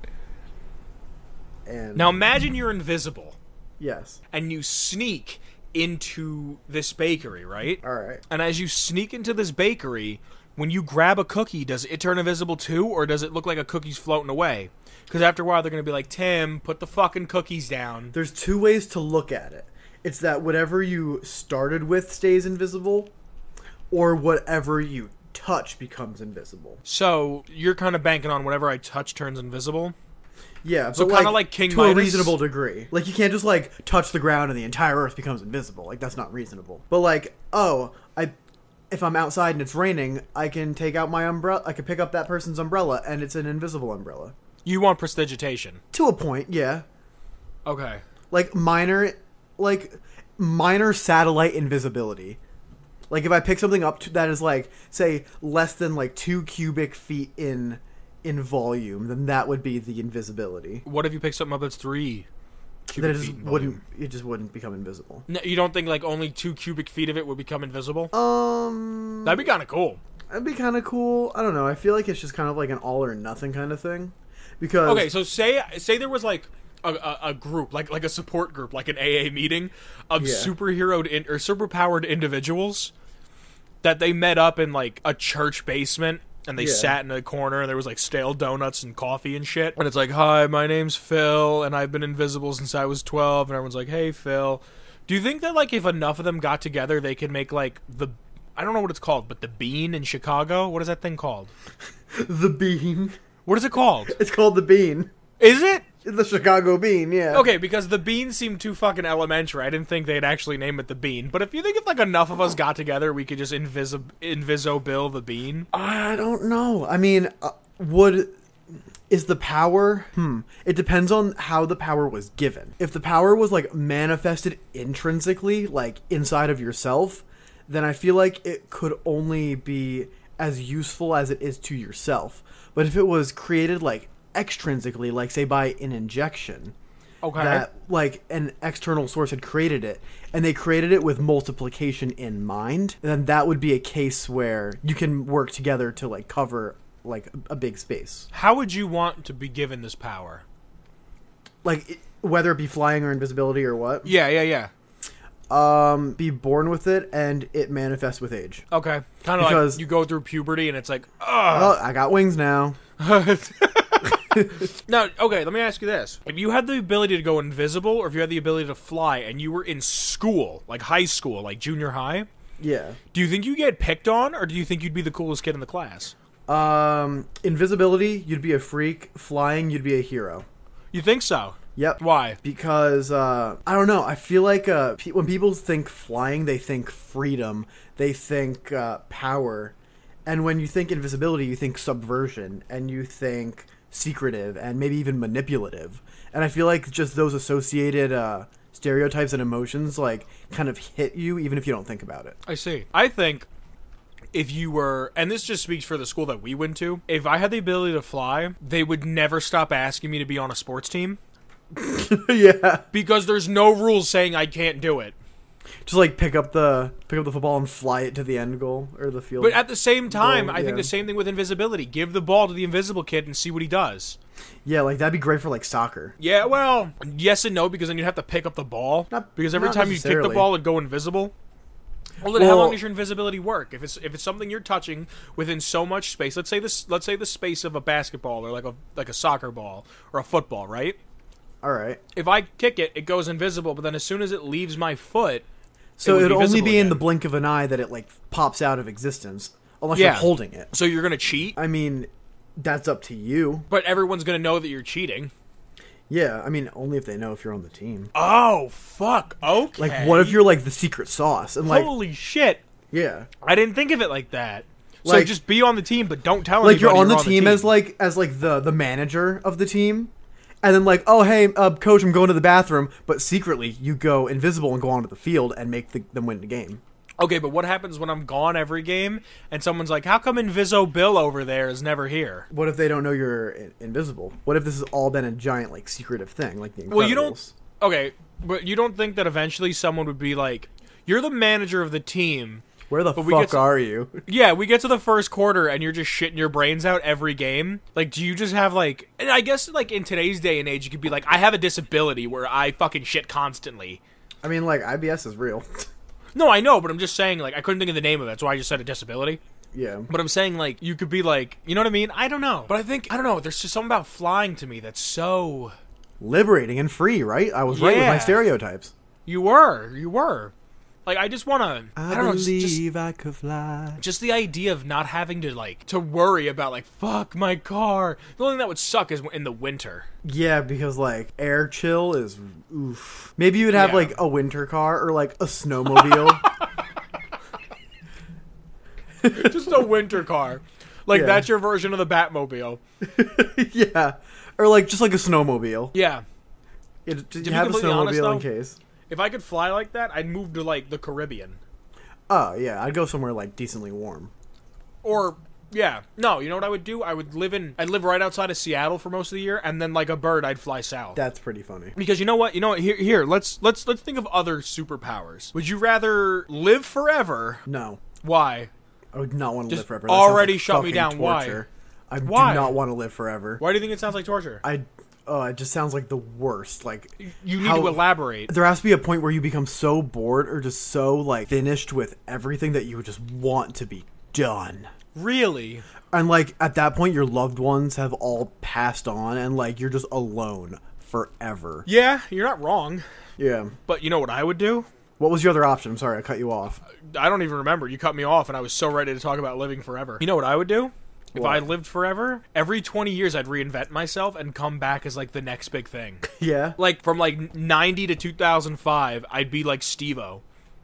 And now imagine you're invisible. Yes. And you sneak into this bakery, right? Alright. And as you sneak into this bakery, when you grab a cookie, does it turn invisible too, or does it look like a cookie's floating away? Because after a while, they're going to be like, Tim, put the fucking cookies down. There's two ways to look at it. It's that whatever you started with stays invisible, or whatever you touch becomes invisible. So, you're kind of banking on whatever I touch turns invisible? Yeah, so kind of like, like King to Midas? a reasonable degree. Like, you can't just, like, touch the ground and the entire earth becomes invisible. Like, that's not reasonable. But, like, oh, I, if I'm outside and it's raining, I can take out my umbrella, I can pick up that person's umbrella, and it's an invisible umbrella. You want prestidigitation? To a point, yeah. Okay. Like, minor, like, minor satellite invisibility. Like, if I pick something up to, that is, like, say, less than, like, two cubic feet in... in volume, then that would be the invisibility. What if you pick something up that's three cubic then it just feet in wouldn't volume? it just wouldn't become invisible. No, you don't think like only two cubic feet of it would become invisible? Um, that'd be kind of cool. That'd be kind of cool. I don't know. I feel like it's just kind of like an all or nothing kind of thing. Because okay, so say say there was like a, a, a group, like like a support group, like an A A meeting of yeah. superheroed in, or superpowered individuals that they met up in like a church basement. and they Yeah. sat in a corner, and there was like stale donuts and coffee and shit. And it's like, hi, my name's Phil, and I've been invisible since I was twelve. And everyone's like, hey, Phil. Do you think that like if enough of them got together, they could make like the, I don't know what it's called, but the Bean in Chicago? What is that thing called? The Bean. What is it called? It's called the Bean. Is it? The Chicago Bean, yeah. Okay, because the Bean seemed too fucking elementary. I didn't think they'd actually name it the Bean. But if you think if like enough of us got together, we could just invisi inviso Bill the Bean. I don't know. I mean, uh, would is the power? Hmm. It depends on how the power was given. If the power was like manifested intrinsically, like inside of yourself, then I feel like it could only be as useful as it is to yourself. But if it was created like extrinsically, like say by an injection, Okay. that like an external source had created it, and they created it with multiplication in mind, then that would be a case where you can work together to like cover like a big space. How would you want to be given this power? Like it- whether it be flying or invisibility or what. Yeah, yeah, yeah. Um, be born with it, and it manifests with age. Okay. Kind of Because- like you go through puberty and it's like, ugh. Oh, I got wings now. Now, okay, let me ask you this. If you had the ability to go invisible, or if you had the ability to fly, and you were in school, like high school, like junior high, Yeah. do you think you get picked on, or do you think you'd be the coolest kid in the class? Um, invisibility, you'd be a freak. Flying, you'd be a hero. You think so? Yep. Why? Because, uh, I don't know, I feel like uh, pe- when people think flying, they think freedom, they think uh, power, and when you think invisibility, you think subversion, and you think secretive, and maybe even manipulative. And I feel like just those associated uh, stereotypes and emotions, like, kind of hit you, even if you don't think about it. I see. I think if you were, and this just speaks for the school that we went to, if I had the ability to fly, they would never stop asking me to be on a sports team. Yeah. Because there's no rules saying I can't do it. Just, like, pick up the pick up the football and fly it to the end goal, or the field. But at the same time, Goal, I think yeah. the same thing with invisibility. Give the ball to the invisible kid and see what he does. Yeah, like, that'd be great for, like, soccer. Yeah, well, yes and no, because then you'd have to pick up the ball. Not- because every not time you kick the necessarily. ball, it'd go invisible. Well, then how Well- long does your invisibility work? If it's if it's something you're touching within so much space, let's say this, let's say the space of a basketball or like a like a soccer ball or a football, right? All right. If I kick it, it goes invisible, but then as soon as it leaves my foot, So it would it'd be only visible be in again. the blink of an eye that it, like, pops out of existence. Unless Yeah. you're holding it. So you're gonna cheat, I mean, that's up to you. but everyone's gonna know that you're cheating. Yeah, I mean, only if they know if you're on the team. Oh fuck! Okay. Like, what if you're, like, the secret sauce? And, like, Holy shit! yeah. I didn't think of it like that. So Like- just be on the team, but don't tell Like, anybody you're on the you're team as, like, as, like, the, the manager of the team. And then, like, oh, hey, uh, coach, I'm going to the bathroom. But secretly, you go invisible and go onto the field and make the, them win the game. Okay, but what happens when I'm gone every game and someone's like, "How come Inviso Bill over there is never here?" What if they don't know you're in- invisible? What if this has all been a giant, like, secretive thing, like the Incredibles? Well, you don't. Okay, but you don't think that eventually someone would be like, "You're the manager of the team." Where the But we get fuck to- are you? Yeah, we get to the first quarter and you're just shitting your brains out every game. Like, do you just have like? And I guess like in today's day and age, you could be like, "I have a disability where I fucking shit constantly." I mean, like, I B S is real. No, I know, but I'm just saying, like, I couldn't think of the name of it, that's why I just said a disability. Yeah. But I'm saying, like, you could be like, you know what I mean? I don't know. But I think, I don't know, there's just something about flying to me that's so... Liberating and free, right? I was right with my Yeah. stereotypes. You were, you were. Like, I just want to, I, I, don't know, just, believe just, I could fly. just the idea of not having to, like, to worry about, like, fuck my car. The only thing that would suck is in the winter. Yeah, because, like, air chill is oof. Maybe you would have, Yeah. like, a winter car or, like, a snowmobile. Just a winter car. Like, Yeah. that's your version of the Batmobile. Yeah. Or, like, just, like, a snowmobile. Yeah. Yeah, just, be you have a completely honest, snowmobile in though, case. If I could fly like that, I'd move to, like, the Caribbean. Oh, yeah. I'd go somewhere, like, decently warm. Or, yeah. No, you know what I would do? I would live in, I'd live right outside of Seattle for most of the year, and then like a bird, I'd fly south. That's pretty funny. Because you know what? You know what? Here, here, let's, let's, let's think of other superpowers. Would you rather live forever? No. Why? I would not want to Just live forever. That sounds already like shut me fucking down. Why? torture. I Why? do not want to live forever. Why do you think it sounds like torture? I, oh, it just sounds like the worst. Like, You need how- to elaborate. there has to be a point where you become so bored or just so, like, finished with everything that you would just want to be done. Really? And, like, at that point, your loved ones have all passed on, and, like, you're just alone forever. Yeah, you're not wrong. Yeah. But you know what I would do? What was your other option? I'm sorry, I cut you off. I don't even remember. You cut me off, and I was so ready to talk about living forever. You know what I would do? If What? I lived forever, every twenty years I'd reinvent myself and come back as, like, the next big thing. Yeah? Like, from, like, ninety to two thousand five, I'd be like Steve-O.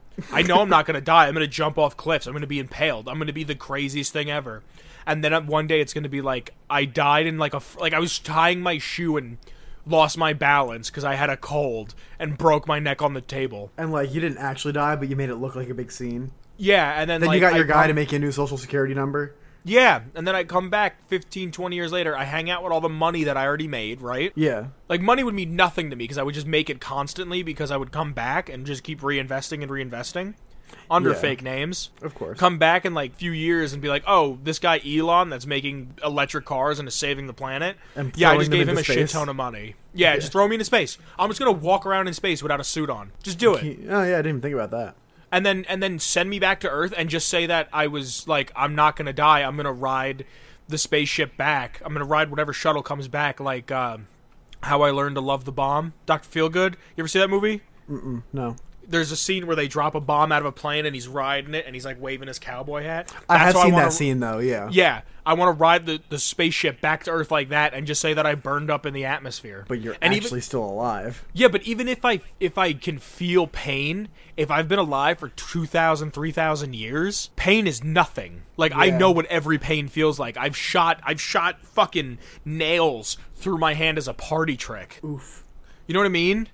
I know I'm not going to die. I'm going to jump off cliffs. I'm going to be impaled. I'm going to be the craziest thing ever. And then one day it's going to be like, I died in, like, a... Like, I was tying my shoe and lost my balance because I had a cold and broke my neck on the table. And, like, you didn't actually die, but you made it look like a big scene. Yeah, and then, Then like... you got your I guy come- to make you a new social security number. Yeah, and then I come back fifteen, twenty years later, I hang out with all the money that I already made, right? Yeah. Like, money would mean nothing to me because I would just make it constantly because I would come back and just keep reinvesting and reinvesting under Yeah. fake names. Of course. Come back in, like, few years and be like, oh, this guy Elon that's making electric cars and is saving the planet. And Yeah, I throwing just them gave him into a shit space. ton of money. Yeah, just throw me into space. I'm just going to walk around in space without a suit on. Just do it. Oh, yeah, I didn't even think about that. And then and then send me back to Earth and just say that I was like, I'm not gonna die. I'm gonna ride the spaceship back. I'm gonna ride whatever shuttle comes back. Like um, How I Learned to Love the Bomb. Doctor Feelgood. You ever see that movie? Mm-mm, no. There's a scene where they drop a bomb out of a plane and he's riding it and he's like waving his cowboy hat. I That's have how seen wanna- that scene, though, yeah. Yeah, I want to ride the, the spaceship back to Earth like that and just say that I burned up in the atmosphere. But you're and actually even, still alive. yeah, but even if I if I can feel pain, if I've been alive for two thousand, three thousand years, pain is nothing. Like, I Yeah. know what every pain feels like. I've shot I've shot fucking nails through my hand as a party trick. Oof. You know what I mean?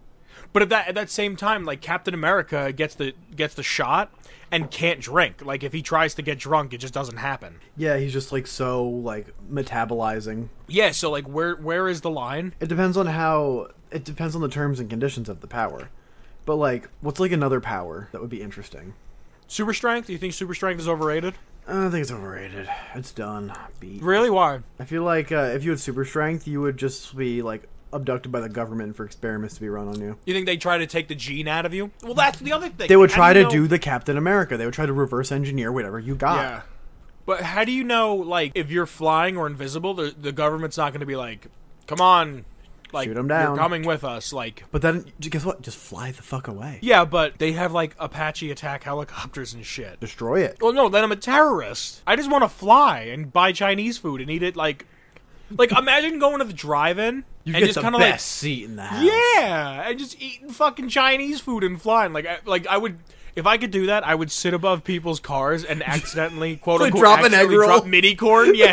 But at that at that same time, like, Captain America gets the gets the shot and can't drink. Like, if he tries to get drunk, it just doesn't happen. Yeah, he's just, like, so, like, metabolizing. Yeah, so, like, where where is the line? It depends on how... It depends on the terms and conditions of the power. But, like, what's, like, another power that would be interesting? Super strength? Do you think super strength is overrated? I don't think it's overrated. It's done. Beat. Really? Why? I feel like uh, if you had super strength, you would just be, like, abducted by the government for experiments to be run on you. You think they try to take the gene out of you? Well, that's the other thing. They would How try do to you know- do the Captain America. They would try to reverse engineer whatever you got. Yeah. But how do you know, like, if you're flying or invisible, the, the government's not going to be like, come on, like, Shoot 'em down. you're coming with us, like... But then, guess what? Just fly the fuck away. Yeah, but they have, like, Apache attack helicopters and shit. Destroy it. Well, no, then I'm a terrorist. I just want to fly and buy Chinese food and eat it, like... Like, imagine going to the drive-in You and get just the kind of best like... seat in the house. Yeah, and just eating fucking Chinese food and flying. Like, I, like I would, if I could do that, I would sit above people's cars and accidentally, quote Like unquote, drop an egg accidentally roll? drop mini corn. Yeah,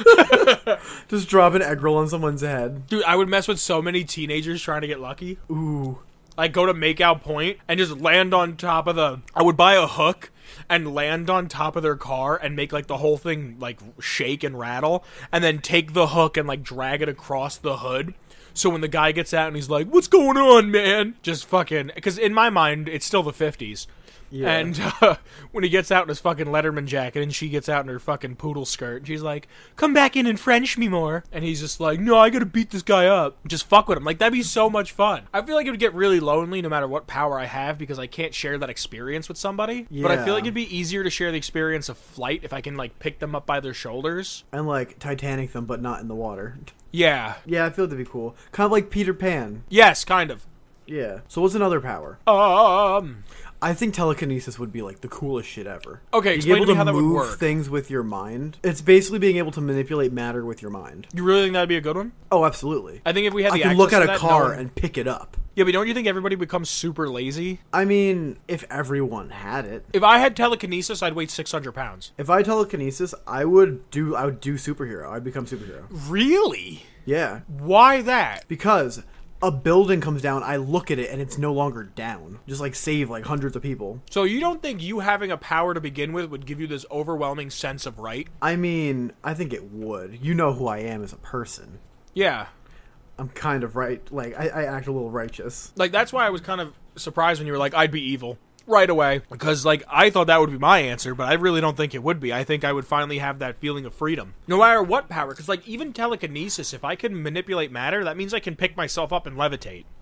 Just drop an egg roll on someone's head. dude, I would mess with so many teenagers trying to get lucky. Ooh. Like, go to Makeout Point and just land on top of the. I would buy a hook and land on top of their car and make, like, the whole thing, like, shake and rattle, and then take the hook and, like, drag it across the hood. So when the guy gets out and he's like, "What's going on, man?" Just fucking... Because in my mind, it's still the fifties. Yeah. And uh, when he gets out in his fucking Letterman jacket and she gets out in her fucking poodle skirt, and she's like, "Come back in and French me more." And he's just like, "No, I gotta beat this guy up." Just fuck with him. Like, that'd be so much fun. I feel like it would get really lonely no matter what power I have because I can't share that experience with somebody. But I feel Yeah. like it'd be easier to share the experience of flight if I can, like, pick them up by their shoulders. And, like, Titanic them, but not in the water. Yeah. Yeah, I feel that'd be cool. Kind of like Peter Pan. Yes, kind of. Yeah. So what's another power? Um... I think telekinesis would be, like, the coolest shit ever. Okay, Being explain able to me to how that would move work. things with your mind. It's basically being able to manipulate matter with your mind. You really think that'd be a good one? Oh, absolutely. I think if we had I the can look access at to a that, car no one- and pick it up. Yeah, but don't you think everybody becomes super lazy? I mean, if everyone had it. If I had telekinesis, I'd weigh six hundred pounds. If I had telekinesis, I would do I would do superhero. I'd become superhero. Really? Yeah. Why that? Because a building comes down, I look at it and it's no longer down. Just like save like hundreds of people. So you don't think you having a power to begin with would give you this overwhelming sense of right? I mean, I think it would. You know who I am as a person. Yeah. I'm kind of right. Like, I, I act a little righteous. Like, that's why I was kind of surprised when you were like, I'd be evil. Right away. Because, like, I thought that would be my answer, but I really don't think it would be. I think I would finally have that feeling of freedom. No matter what power. Because, like, even telekinesis, if I can manipulate matter, that means I can pick myself up and levitate.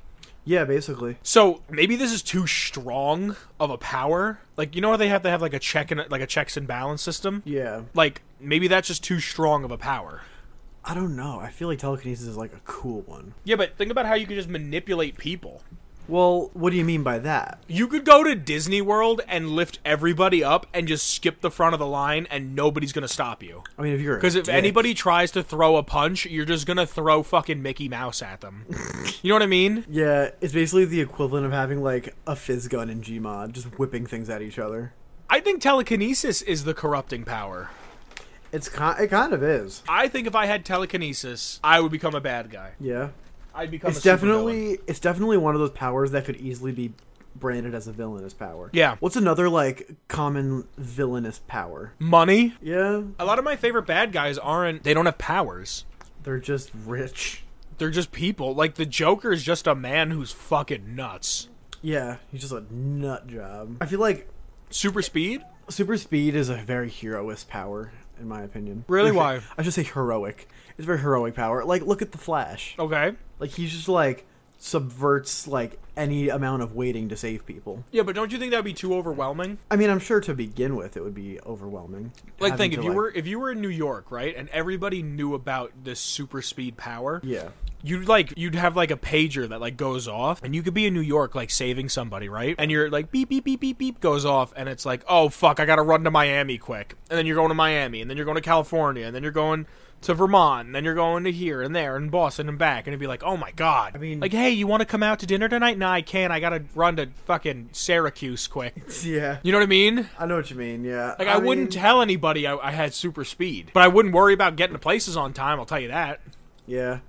Yeah, basically. So maybe this is too strong of a power. Like, you know how they have to have like a check and like a checks and balance system? Yeah. Like, maybe that's just too strong of a power. I don't know. I feel like telekinesis is like a cool one. Yeah, but think about how you could just manipulate people. Well, what do you mean by that? You could go to Disney World and lift everybody up and just skip the front of the line and nobody's gonna stop you. I mean, if you're Because if dick. anybody tries to throw a punch, you're just gonna throw fucking Mickey Mouse at them. You know what I mean? Yeah, it's basically the equivalent of having like a fizz gun in Gmod, just whipping things at each other. I think telekinesis is the corrupting power. It's kind, it kind of is. I think if I had telekinesis, I would become a bad guy. Yeah. I'd become It's a supervillain. definitely it's definitely one of those powers that could easily be branded as a villainous power. Yeah. What's another like common villainous power? Money. Yeah, A lot of my favorite bad guys aren't, they don't have powers. they're just rich. They're just people. Like, the Joker is just a man who's fucking nuts. Yeah, he's just a nut job. I feel like Super speed? super speed is a very heroist power, in my opinion. Really? Or should- Why? I should say heroic. It's a very heroic power. Like, look at the Flash. Okay. Like, he's just like subverts like any amount of waiting to save people. Yeah, but don't you think that would be too overwhelming? I mean, I'm sure to begin with it would be overwhelming. Like, having think, to, if you like- were if you were in New York, right, and everybody knew about this super speed power, Yeah. you'd like you'd have like a pager that like goes off, and you could be in New York like saving somebody, right? And you're like beep beep beep beep beep goes off, and it's like, oh fuck, I gotta run to Miami quick, and then you're going to Miami, and then you're going to California, and then you're going to Vermont, and then you're going to here and there and Boston and back, and it'd be like, oh my god. I mean- like, hey, you want to come out to dinner tonight? No, I can't. I gotta run to fucking Syracuse quick. Yeah. You know what I mean? I know what you mean, yeah. Like, I, wouldn't mean, tell anybody I, I had super speed, but I wouldn't worry about getting to places on time. I'll tell you that. Yeah.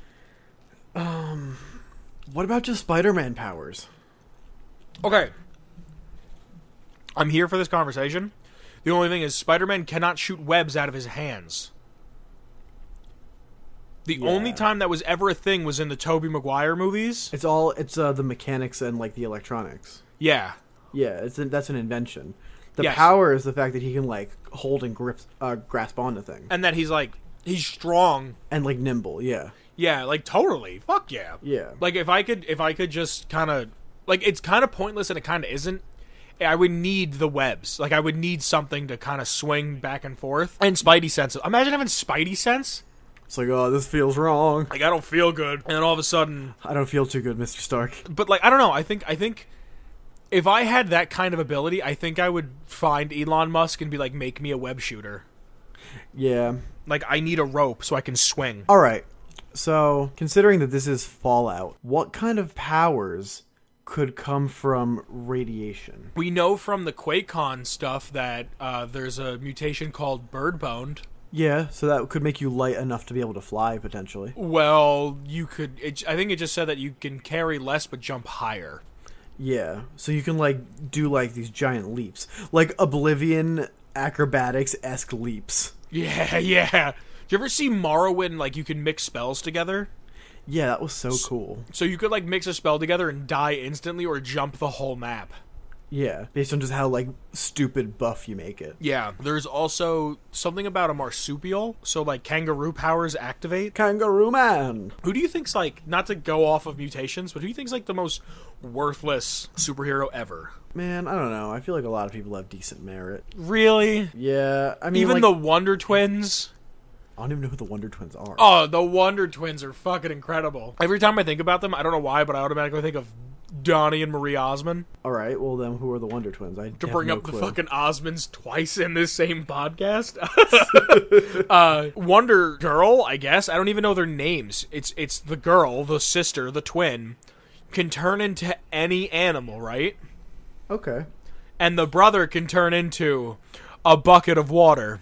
Um, what about just Spider-Man powers? Okay. I'm here for this conversation. The only thing is, Spider-Man cannot shoot webs out of his hands. The Yeah. only time that was ever a thing was in the Tobey Maguire movies. It's all, it's uh, the mechanics and, like, the electronics. Yeah. Yeah, it's a, that's an invention. The Yes. power is the fact that he can, like, hold and grip, uh, grasp onto things. And that he's, like, he's strong. And, like, nimble, yeah. Yeah, like, totally. Fuck yeah. Yeah. Like, if I could, if I could just kind of, like, it's kind of pointless and it kind of isn't. I would need the webs. Like, I would need something to kind of swing back and forth. And Spidey sense. Imagine having Spidey sense. It's like, oh, this feels wrong. Like, I don't feel good. And then all of a sudden, I don't feel too good, Mister Stark. but like, I don't know. I think, I think if I had that kind of ability, I think I would find Elon Musk and be like, make me a web shooter. Yeah. Like, I need a rope so I can swing. All right. So, considering that this is Fallout, what kind of powers could come from radiation? We know from the QuakeCon stuff that uh, there's a mutation called bird-boned. Yeah, so that could make you light enough to be able to fly, potentially. Well, you could... It, I think it just said that you can carry less but jump higher. Yeah, so you can, like, do, like, these giant leaps. Like, Oblivion acrobatics-esque leaps. Yeah, yeah. Do you ever see Morrowind, like, you can mix spells together? Yeah, that was so cool. So you could, like, mix a spell together and die instantly or jump the whole map. Yeah, based on just how, like, stupid buff you make it. Yeah. There's also something about a marsupial. So, like, kangaroo powers activate. Kangaroo Man! Who do you think's, like, not to go off of mutations, but who do you think's, like, the most worthless superhero ever? Man, I don't know. I feel like a lot of people have decent merit. Really? Yeah, I mean, Even like, the Wonder Twins? I don't even know who the Wonder Twins are. Oh, the Wonder Twins are fucking incredible. Every time I think about them, I don't know why, but I automatically think of Donnie and Marie Osmond. All right, well then, who are the Wonder Twins? I To have bring no up the clue. fucking Osmonds twice in this same podcast. uh, Wonder Girl, I guess. I don't even know their names. It's it's the girl, the sister, the twin, can turn into any animal, right? Okay. And the brother can turn into a bucket of water.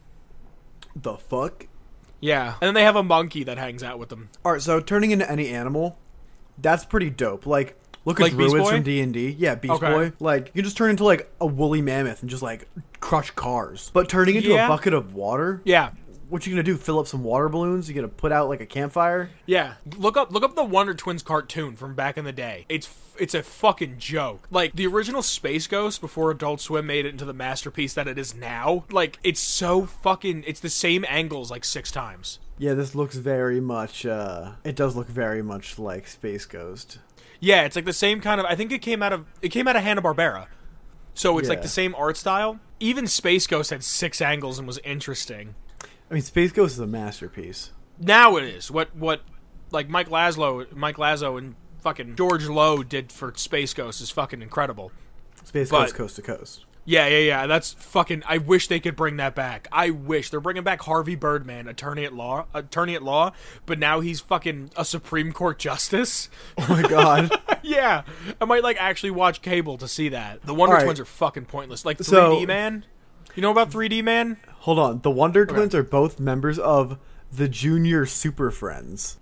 The fuck? Yeah. And then they have a monkey that hangs out with them. All right, so turning into any animal, that's pretty dope. Like, look at Like Beast Druids Boy? from D and D. Yeah, Beast Okay. Boy. Like, you can just turn into, like, a woolly mammoth and just, like, crush cars. But turning into Yeah. a bucket of water? Yeah. What you gonna do, fill up some water balloons? You gonna put out, like, a campfire? Yeah, look up look up the Wonder Twins cartoon from back in the day. It's it's a fucking joke. Like the original Space Ghost before Adult Swim made it into the masterpiece that it is now. Like it's so fucking it's the same angles like six times. Yeah, this looks very much, uh... It does look very much like Space Ghost. Yeah, it's like the same kind of. I think it came out of it came out of Hanna-Barbera, so it's Yeah. like the same art style. Even Space Ghost had six angles and was interesting. I mean, Space Ghost is a masterpiece. Now it is what what like Mike Laszlo, Mike Lazo, and fucking George Lowe did for Space Ghost is fucking incredible. Space But- Ghost Coast to Coast. Yeah, yeah, yeah. That's fucking. I wish they could bring that back. I wish they're bringing back Harvey Birdman, attorney at law, attorney at law, but now he's fucking a Supreme Court justice. Oh my god. Yeah, I might like actually watch cable to see that. The Wonder All right. Twins are fucking pointless. Like three D So- Man. You know about three D Man? Hold on. The Wonder Twins are both members of the Junior Super Friends.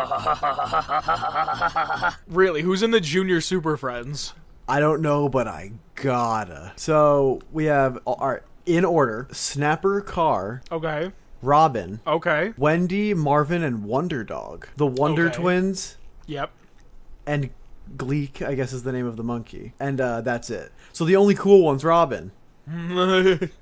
Really? Who's in the Junior Super Friends? I don't know, but I gotta. So we have, all right, in order, Snapper Carr, Okay. Robin, Okay. Wendy, Marvin, and Wonder Dog. The Wonder Okay. Twins, Yep. and Gleek, I guess is the name of the monkey. And uh, that's it. So the only cool one's Robin. And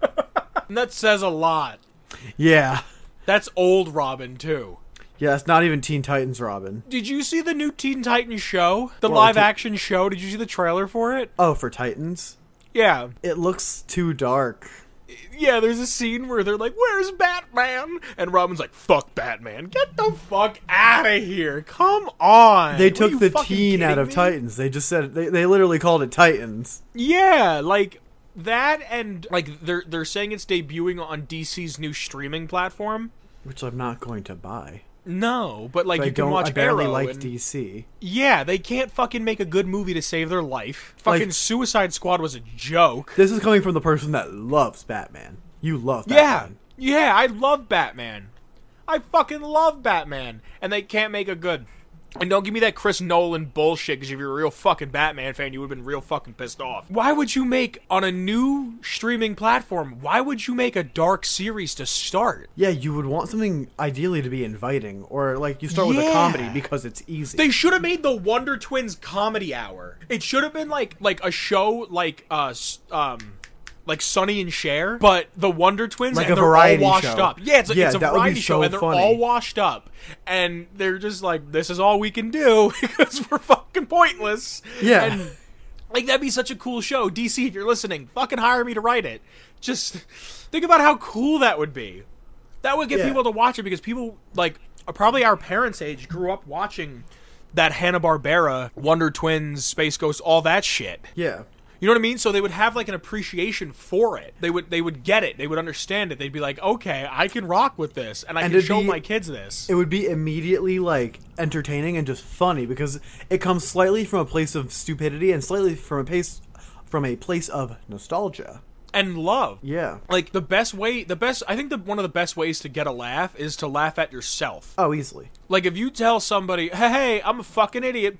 that says a lot. Yeah. That's old Robin too. Yeah, it's not even Teen Titans Robin. Did you see the new Teen Titans show? The Well, live Ti- action show? Did you see the trailer for it? Oh, for Titans? Yeah. It looks too dark. Yeah, there's a scene where they're like, "Where's Batman?" And Robin's like, "Fuck Batman. Get the fuck out of here. Come on." They What, are took you the fucking teen out kidding of me? Titans. They just said, they, they literally called it Titans. Yeah, like that, and like they're they're saying it's debuting on D C's new streaming platform. Which I'm not going to buy. No, but like I you can don't, watch I barely Arrow. like and- D C. Yeah, they can't fucking make a good movie to save their life. Fucking Like- Suicide Squad was a joke. This is coming from the person that loves Batman. You love Yeah, Batman. yeah, I love Batman. I fucking love Batman, and they can't make a good. And don't give me that Chris Nolan bullshit, because if you're a real fucking Batman fan, you would have been real fucking pissed off. Why would you make, on a new streaming platform, why would you make a dark series to start? Yeah, you would want something ideally to be inviting, or like you start with a Yeah. comedy because it's easy. They should have made the Wonder Twins comedy hour. It should have been like like a show like uh s- um like Sonny and Cher, but the Wonder Twins Like and a they're variety all washed show. up. Yeah, it's, a Yeah, it's a that would be variety show, so and they're funny. all washed up, and they're just like, "This is all we can do because we're fucking pointless." Yeah. and like that'd be such a cool show. D C, if you're listening, fucking hire me to write it. Just think about how cool that would be. That would get Yeah. people to watch it because people like uh, probably our parents' age grew up watching that Hanna-Barbera, Wonder Twins, Space Ghost, all that shit. yeah. You know what I mean? So they would have like an appreciation for it. They would they would get it. They would understand it. They'd be like, "Okay, I can rock with this, and I And can it'd show be- my kids this." It would be immediately like entertaining and just funny because it comes slightly from a place of stupidity and slightly from a place from a place of nostalgia. And love. Yeah. Like the best way, the best. I think the one of the best ways to get a laugh is to laugh at yourself. Oh, easily. Like if you tell somebody, "Hey, hey, I'm a fucking idiot.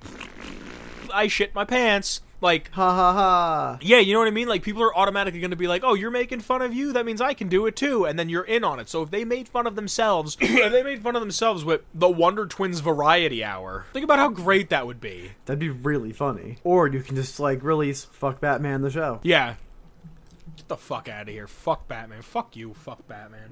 I shit my pants." Like, Ha ha ha. yeah, you know what I mean? Like, people are automatically going to be like, "Oh, you're making fun of you? That means I can do it too." And then you're in on it. So if they made fun of themselves, if they made fun of themselves with the Wonder Twins Variety Hour, think about how great that would be. That'd be really funny. Or you can just like release Fuck Batman the show. Yeah. Get the fuck out of here. Fuck Batman. Fuck you. Fuck Batman.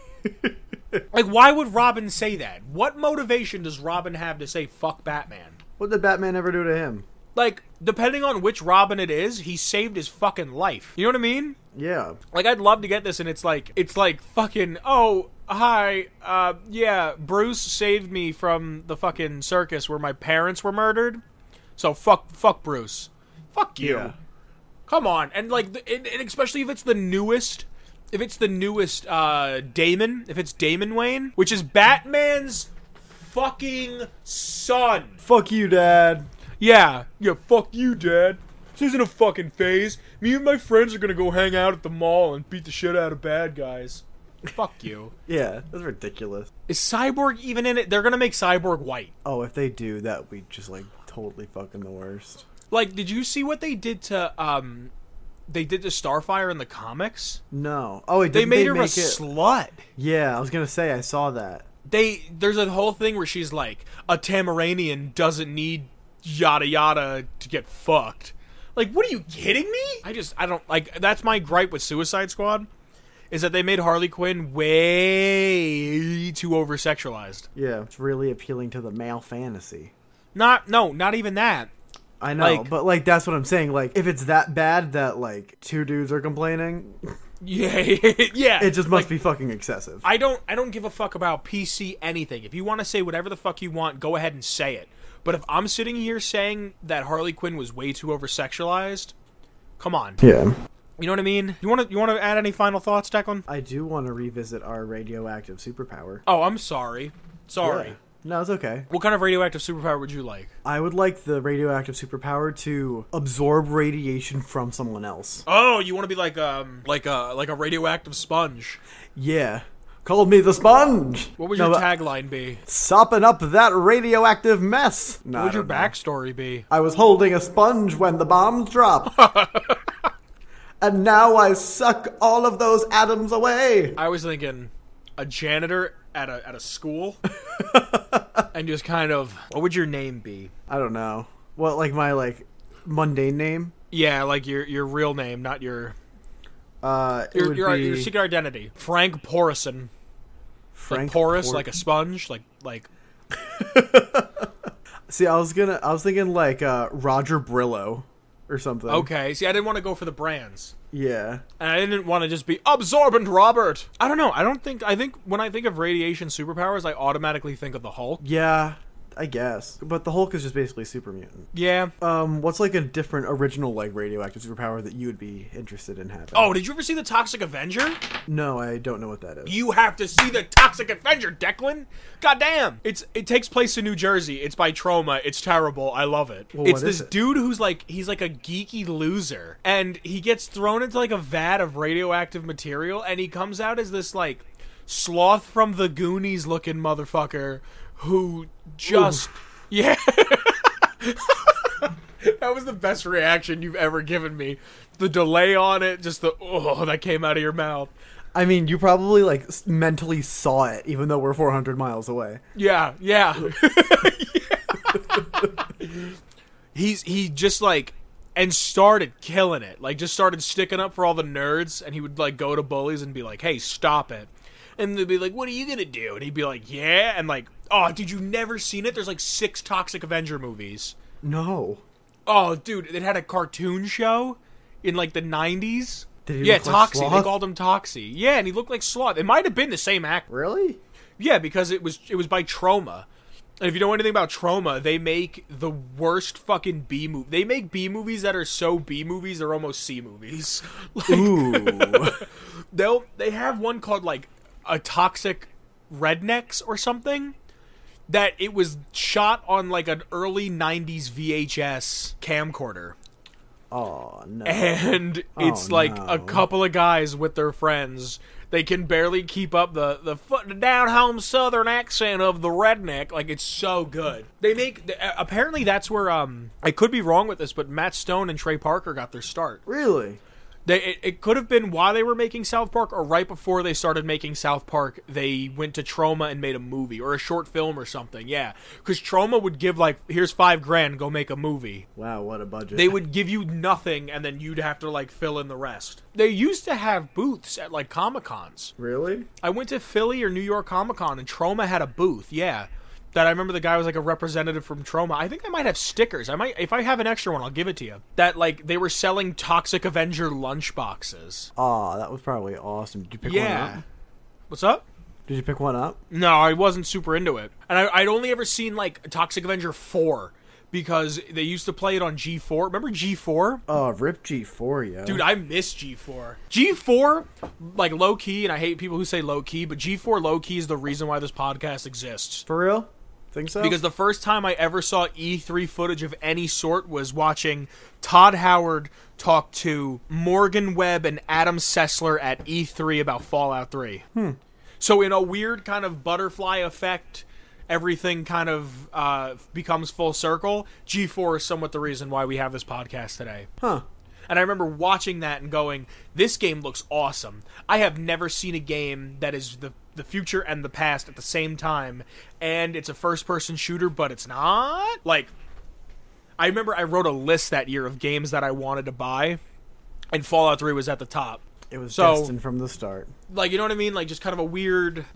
Like, why would Robin say that? What motivation does Robin have to say fuck Batman? What did Batman ever do to him? Like, depending on which Robin it is, he saved his fucking life. You know what I mean? Yeah. Like, I'd love to get this, and it's like, it's like fucking, oh, hi, uh, yeah, Bruce saved me from the fucking circus where my parents were murdered. So fuck, fuck Bruce. Fuck you. Yeah. Come on. And like, the, and, and especially if it's the newest, if it's the newest, uh, Damon, if it's Damon Wayne, which is Batman's fucking son. Fuck you, Dad. Yeah, yeah, fuck you, Dad. This isn't a fucking phase. Me and my friends are gonna go hang out at the mall and beat the shit out of bad guys. Fuck you. Yeah, that's ridiculous. Is Cyborg even in it? They're gonna make Cyborg white. Oh, if they do, that would be just like totally fucking the worst. Like, did you see what they did to, um, they did to Starfire in the comics? No. Oh, wait, They didn't made they her a make it? slut. Yeah, I was gonna say I saw that. They, there's a whole thing where she's like, a Tamaranian doesn't need yada yada to get fucked. Like, what are you kidding me? I just, I don't, like, that's my gripe with Suicide Squad, is that they made Harley Quinn way too over-sexualized. Yeah, it's really appealing to the male fantasy. Not, no, not even that. I know, Like- but like that's what I'm saying. Like, if it's that bad that like two dudes are complaining, Yeah, yeah. it just must Like, be fucking excessive. I don't I don't give a fuck about P C anything. If you want to say whatever the fuck you want, go ahead and say it. But if I'm sitting here saying that Harley Quinn was way too over-sexualized, come on. Yeah. You know what I mean? You want to you want to add any final thoughts, Declan? I do want to revisit our radioactive superpower. Oh, I'm sorry. Sorry. Yeah. No, it's okay. What kind of radioactive superpower would you like? I would like the radioactive superpower to absorb radiation from someone else. Oh, you want to be like um like a like a radioactive sponge. Yeah. Called me the sponge. What would No, your but- tagline be? Sopping up that radioactive mess. No, What I would your don't know. backstory be? I was holding a sponge when the bombs dropped. And now I suck all of those atoms away. I was thinking a janitor at a at a school, and just kind of. What would your name be? I don't know. What, like my, like, mundane name? Yeah, like your your real name, not your Uh, it your would your, be your secret identity. Frank Porison. Frank like porous, Por- like a sponge, like like. See, I was gonna, I was thinking like uh, Roger Brillo or something. Okay, see, I didn't want to go for the brands. Yeah. And I didn't want to just be absorbent Robert. I don't know. I don't think. I think when I think of radiation superpowers, I automatically think of the Hulk. Yeah, I guess. But the Hulk is just basically super mutant. Yeah. Um, what's like a different original like radioactive superpower that you would be interested in having? Oh, did you ever see the Toxic Avenger? no, I don't know what that is. You have to see the Toxic Avenger, Declan. Goddamn. It's it takes place in New Jersey. It's by Troma. It's terrible. I love it. Well, it's what this is it? dude who's like he's like a geeky loser, and he gets thrown into like a vat of radioactive material, and he comes out as this like sloth from the Goonies looking motherfucker who just yeah. That was the best reaction you've ever given me. The delay on it, just the oh that came out of your mouth. I mean, you probably like s- mentally saw it, even though we're four hundred miles away. Yeah, yeah. He's he just like and started killing it. Like just started sticking up for all the nerds, and he would like go to bullies and be like, "Hey, stop it." And they'd be like, "What are you gonna do?" And he'd be like, "Yeah." And like, "Oh, dude, you never seen it? There's like six Toxic Avenger movies." No. Oh, dude, it had a cartoon show in like the nineties. Did he Yeah, look like Toxie. They Sloth? called him Toxie. Yeah, and he looked like Sloth. It might have been the same actor. Really? Yeah, because it was it was by Troma. And if you know anything about Troma, they make the worst fucking B movie. They make B movies that are so B movies they're almost C movies. Like, Ooh. they'll they have one called like a Toxic Rednecks or something. That it was shot on like an early nineties V H S camcorder. Oh no. And it's Oh, like no. a couple of guys with their friends. They can barely keep up the the, fu- the down home southern accent of the redneck. Like it's so good. They make th- apparently that's where um I could be wrong with this, but Matt Stone and Trey Parker got their start. Really? They it, it could have been while they were making South Park or right before they started making South Park. They went to Troma and made a movie or a short film or something. Yeah, because Troma would give like here's five grand, go make a movie. Wow, what a budget. They would give you nothing, and then you'd have to, like, fill in the rest. They used to have booths at, like, Comic-Cons. Really? I went to Philly or New York Comic-Con, and Troma had a booth, yeah. That I remember the guy was, like, a representative from Troma. I think I might have stickers. I might, if I have an extra one, I'll give it to you. That, like, they were selling Toxic Avenger lunchboxes. Aw, that was probably awesome. Did you pick one Yeah. up? What's up? Did you pick one up? No, I wasn't super into it. And I, I'd only ever seen, like, Toxic Avenger four. Because they used to play it on G four. Remember G four? Oh, rip G four, yo. Dude, I miss G four. G four, like, low-key, and I hate people who say low-key, but G four low-key is the reason why this podcast exists. For real? Think so? Because the first time I ever saw E three footage of any sort was watching Todd Howard talk to Morgan Webb and Adam Sessler at E three about Fallout three. Hmm. So in a weird kind of butterfly effect, everything kind of uh, becomes full circle. G four is somewhat the reason why we have this podcast today. Huh. And I remember watching that and going, this game looks awesome. I have never seen a game that is the, the future and the past at the same time, and it's a first-person shooter, but it's not. Like, I remember I wrote a list that year of games that I wanted to buy, and Fallout three was at the top. It was So- destined from the start. Like, you know what I mean? Like, just kind of a weird... Yeah.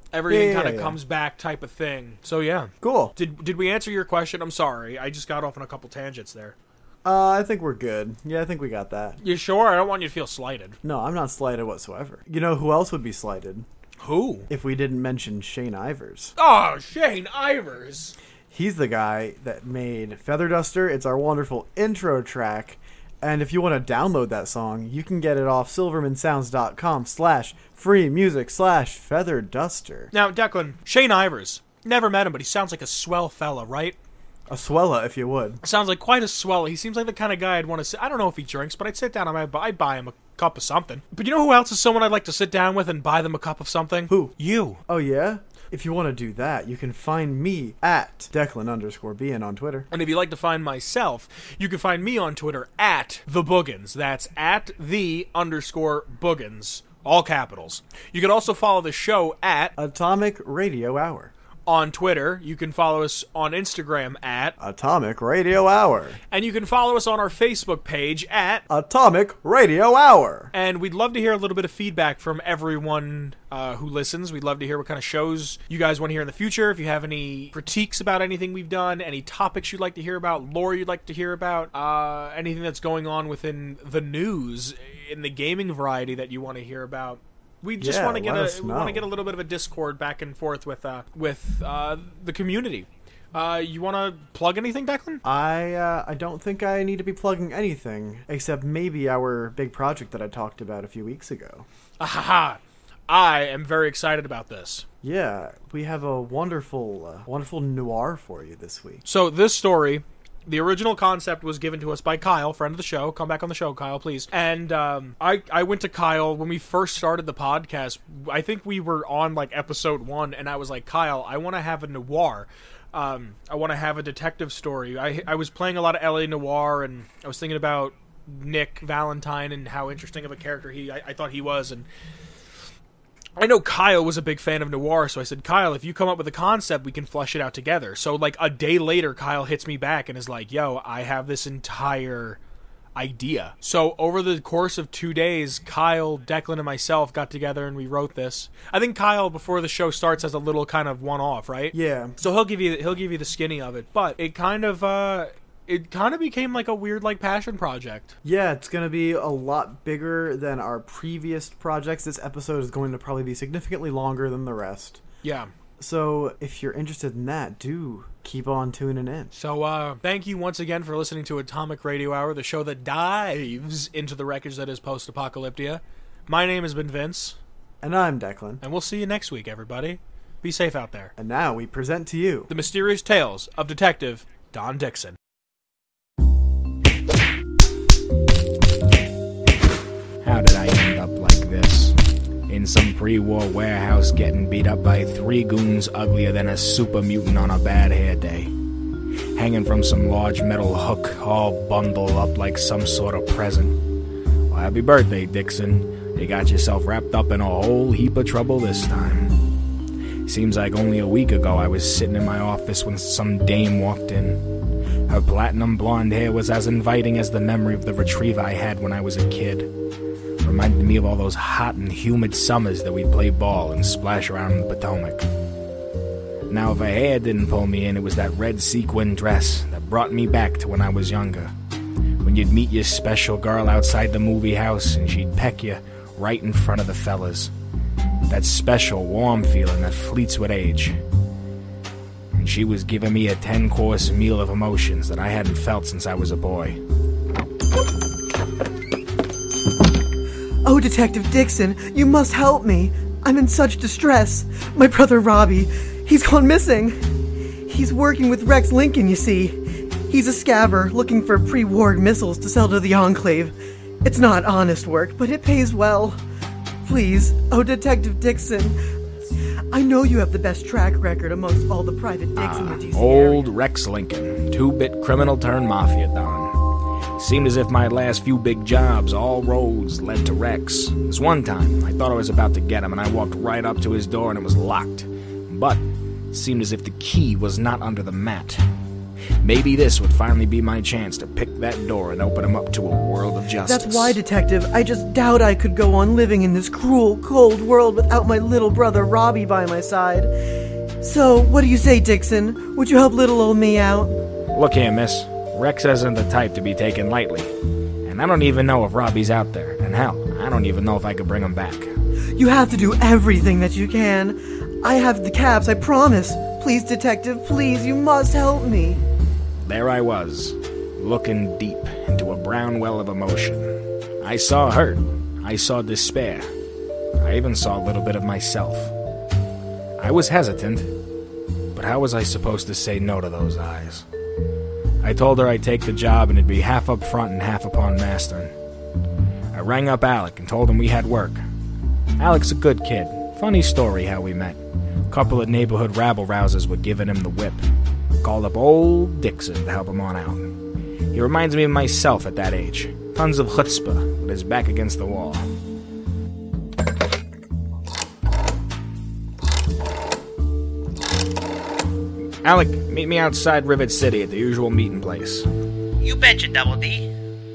everything Yeah, yeah, kind of yeah. comes back type of thing. So yeah. Cool. Did did we answer your question? I'm sorry. I just got off on a couple tangents there. Uh, I think we're good. Yeah, I think we got that. You sure? I don't want you to feel slighted. No, I'm not slighted whatsoever. You know who else would be slighted? Who? If we didn't mention Shane Ivers. Oh, Shane Ivers. He's the guy that made Feather Duster. It's our wonderful intro track. And if you want to download that song, you can get it off silvermansounds.com slash free music slash Feather Duster. Now, Declan, Shane Ivers. Never met him, but he sounds like a swell fella, right? A swella, if you would. Sounds like quite a swell. He seems like the kind of guy I'd want to sit. I don't know if he drinks, but I'd sit down and I'd buy, I'd buy him a cup of something. But you know who else is someone I'd like to sit down with and buy them a cup of something? Who? You. Oh, yeah? If you want to do that, you can find me at Declan underscore Bean on Twitter. And if you'd like to find myself, you can find me on Twitter at the Boogans. That's at the underscore Boogans. All capitals. You can also follow the show at Atomic Radio Hour. On Twitter. You can follow us on Instagram at Atomic Radio Hour. And you can follow us on our Facebook page at Atomic Radio Hour. And we'd love to hear a little bit of feedback from everyone uh, who listens. We'd love to hear what kind of shows you guys want to hear in the future. If you have any critiques about anything we've done, any topics you'd like to hear about, lore you'd like to hear about, uh, anything that's going on within the news in the gaming variety that you want to hear about. We just yeah, want to get a we want to get a little bit of a discord back and forth with uh, with uh, the community. Uh, you want to plug anything, Declan? I uh, I don't think I need to be plugging anything except maybe our big project that I talked about a few weeks ago. Ahaha! I am very excited about this. Yeah, we have a wonderful, uh, wonderful noir for you this week. So this story. The original concept was given to us by Kyle, friend of the show. Come back on the show, Kyle, please. And um, I, I went to Kyle when we first started the podcast. I think we were on, like, episode one, and I was like, Kyle, I want to have a noir. Um, I want to have a detective story. I, I was playing a lot of L A Noire, and I was thinking about Nick Valentine and how interesting of a character he I, I thought he was, and I know Kyle was a big fan of noir, so I said, Kyle, if you come up with a concept, we can flesh it out together. So, like, a day later, Kyle hits me back and is like, yo, I have this entire idea. So, over the course of two days, Kyle, Declan, and myself got together and we wrote this. I think Kyle, before the show starts, has a little kind of one-off, right? Yeah. So he'll give you he'll give you the skinny of it, but it kind of, uh... it kind of became like a weird, like, passion project. Yeah, it's going to be a lot bigger than our previous projects. This episode is going to probably be significantly longer than the rest. Yeah. So if you're interested in that, do keep on tuning in. So uh, thank you once again for listening to Atomic Radio Hour, the show that dives into the wreckage that is post-apocalyptia. My name has been Vince. And I'm Declan. And we'll see you next week, everybody. Be safe out there. And now we present to you The Mysterious Tales of Detective Don Dixon. How did I end up like this? In some pre-war warehouse getting beat up by three goons uglier than a super mutant on a bad hair day. Hanging from some large metal hook, all bundled up like some sort of present. Well, happy birthday, Dixon. You got yourself wrapped up in a whole heap of trouble this time. Seems like only a week ago I was sitting in my office when some dame walked in. Her platinum blonde hair was as inviting as the memory of the retriever I had when I was a kid. Reminded me of all those hot and humid summers that we'd play ball and splash around in the Potomac. Now, if her hair didn't pull me in, it was that red sequin dress that brought me back to when I was younger. When you'd meet your special girl outside the movie house and she'd peck you right in front of the fellas. That special, warm feeling that fleets with age. And she was giving me a ten-course meal of emotions that I hadn't felt since I was a boy. Oh, Detective Dixon, you must help me. I'm in such distress. My brother Robbie, he's gone missing. He's working with Rex Lincoln, you see. He's a scaver looking for pre-warred missiles to sell to the Enclave. It's not honest work, but it pays well. Please, oh, Detective Dixon, I know you have the best track record amongst all the private dicks in the D C Old area. Rex Lincoln, two-bit criminal turned mafia don. Seemed as if my last few big jobs, all roads led to Rex. This one time, I thought I was about to get him, and I walked right up to his door and it was locked. But it seemed as if the key was not under the mat. Maybe this would finally be my chance to pick that door and open him up to a world of justice. That's why, Detective, I just doubt I could go on living in this cruel, cold world without my little brother Robbie by my side. So, what do you say, Dixon? Would you help little old me out? Look here, miss. Rex isn't the type to be taken lightly. And I don't even know if Robbie's out there. And hell, I don't even know if I could bring him back. You have to do everything that you can. I have the caps, I promise. Please, Detective, please, you must help me. There I was, looking deep into a brown well of emotion. I saw hurt. I saw despair. I even saw a little bit of myself. I was hesitant, but how was I supposed to say no to those eyes? I told her I'd take the job and it'd be half up front and half upon mastering. I rang up Alec and told him we had work. Alec's a good kid. Funny story how we met. A couple of neighborhood rabble-rousers were giving him the whip. Called up old Dixon to help him on out. He reminds me of myself at that age. Tons of chutzpah, with his back against the wall. Alec, meet me outside Rivet City at the usual meeting place. You betcha, Double D.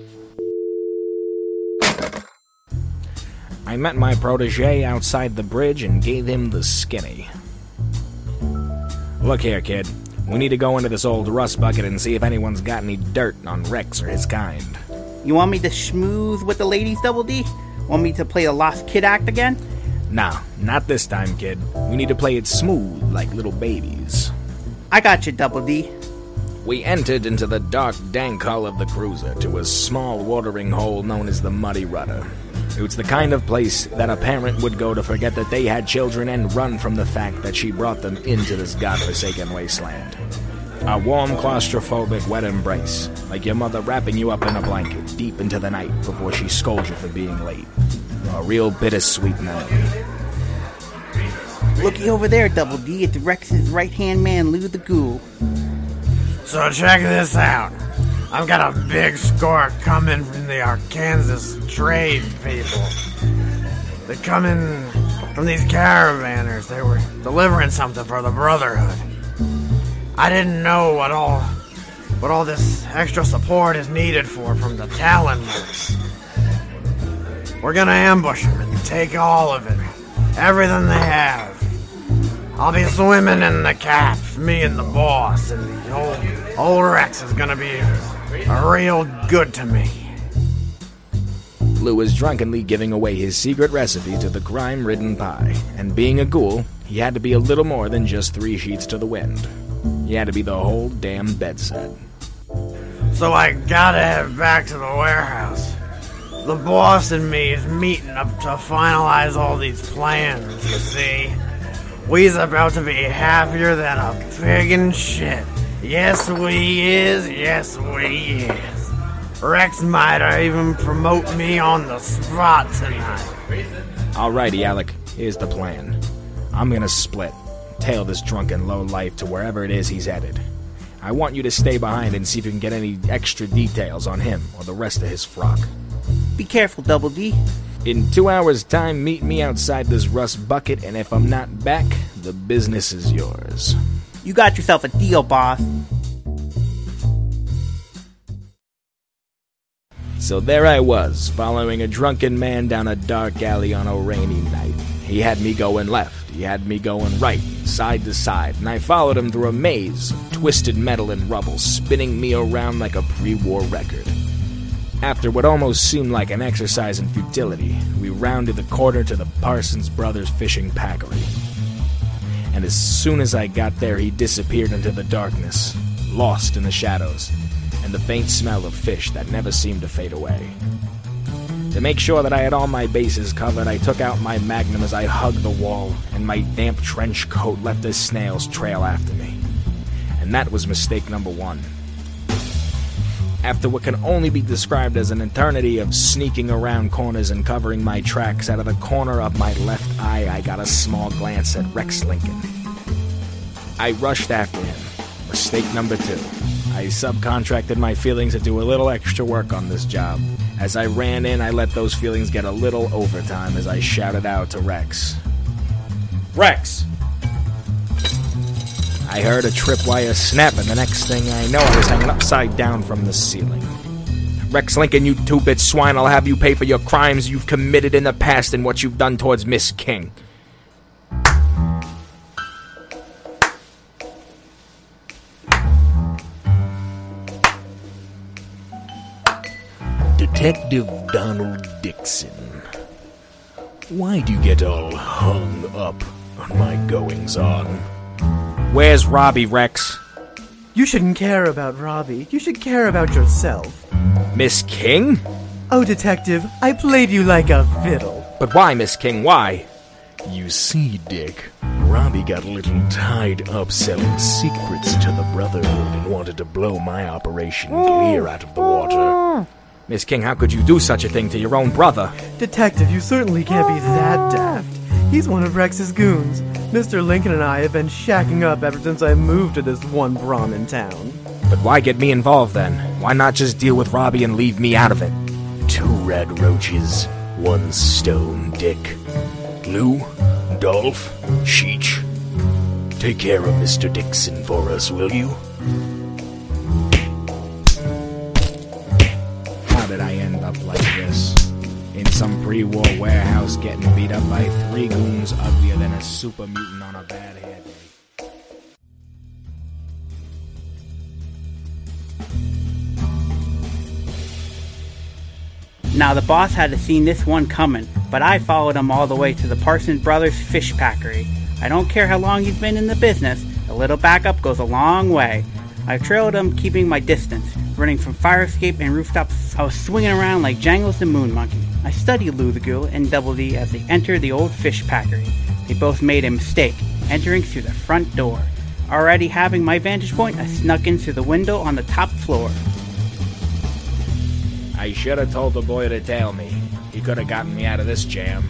I met my protege outside the bridge and gave him the skinny. Look here, kid. We need to go into this old rust bucket and see if anyone's got any dirt on Rex or his kind. You want me to schmooze with the ladies, Double D? Want me to play the Lost Kid act again? Nah, not this time, kid. We need to play it smooth like little babies. I got you, Double D. We entered into the dark, dank hull of the cruiser to a small watering hole known as the Muddy Rudder. It's the kind of place that a parent would go to forget that they had children and run from the fact that she brought them into this godforsaken wasteland. A warm, claustrophobic, wet embrace, like your mother wrapping you up in a blanket deep into the night before she scolds you for being late. A real bittersweet memory. Looky over there, Double D. It's Rex's right-hand man, Lou the Ghoul. So check this out. I've got a big score coming from the Arkansas trade people. They come in from these caravanners. They were delivering something for the Brotherhood. I didn't know what all what all this extra support is needed for from the Taloners. We're gonna ambush them and take all of it. Everything they have. I'll be swimming in the caps, me and the boss, and the old, old Rex is gonna be a real good to me. Lou was drunkenly giving away his secret recipe to the crime-ridden pie, and being a ghoul, he had to be a little more than just three sheets to the wind. He had to be the whole damn bedstead. So I gotta head back to the warehouse. The boss and me is meeting up to finalize all these plans, you see. We's about to be happier than a pig in shit. Yes, we is. Yes, we is. Rex might even promote me on the spot tonight. Alrighty, Alec. Here's the plan. I'm gonna split. Tail this drunken lowlife to wherever it is he's headed. I want you to stay behind and see if you can get any extra details on him or the rest of his frock. Be careful, Double D. In two hours' time, meet me outside this rust bucket, and if I'm not back, the business is yours. You got yourself a deal, boss. So there I was, following a drunken man down a dark alley on a rainy night. He had me going left, he had me going right, side to side, and I followed him through a maze of twisted metal and rubble, spinning me around like a pre-war record. After what almost seemed like an exercise in futility, we rounded the corner to the Parsons Brothers fishing packery. And as soon as I got there, he disappeared into the darkness, lost in the shadows, and the faint smell of fish that never seemed to fade away. To make sure that I had all my bases covered, I took out my Magnum as I hugged the wall, and my damp trench coat left a snail's trail after me. And that was mistake number one. After what can only be described as an eternity of sneaking around corners and covering my tracks, out of the corner of my left eye, I got a small glance at Rex Lincoln. I rushed after him. Mistake number two. I subcontracted my feelings to do a little extra work on this job. As I ran in, I let those feelings get a little overtime as I shouted out to Rex. Rex! I heard a tripwire snap, and the next thing I know, I was hanging upside down from the ceiling. Rex Lincoln, you two-bit swine, I'll have you pay for your crimes you've committed in the past and what you've done towards Miss King. Detective Donald Dixon. Why do you get all hung up on my goings-on? Where's Robbie, Rex? You shouldn't care about Robbie. You should care about yourself. Miss King? Oh, Detective, I played you like a fiddle. But why, Miss King, why? You see, Dick, Robbie got a little tied up selling secrets to the Brotherhood and wanted to blow my operation clear out of the water. Miss King, how could you do such a thing to your own brother? Detective, you certainly can't be that daft. He's one of Rex's goons. Mister Lincoln and I have been shacking up ever since I moved to this one Brahmin town. But why get me involved then? Why not just deal with Robbie and leave me out of it? Two red roaches, one stone, Dick. Lou, Dolph, Cheech. Take care of Mister Dixon for us, will you? How did I end up like this? In some pre-war warehouse getting beat up by three goons uglier than a super mutant on a bad hair day. Now, the boss had seen this one coming, but I followed him all the way to the Parson Brothers Fish Packery. I don't care how long he's been in the business, a little backup goes a long way. I trailed him, keeping my distance, running from fire escape and rooftops. I was swinging around like Jangles the Moon Monkey. I studied Lou the Ghoul and Double D as they entered the old fish packery. They both made a mistake, entering through the front door. Already having my vantage point, I snuck in through the window on the top floor. I should have told the boy to tell me. He could have gotten me out of this jam.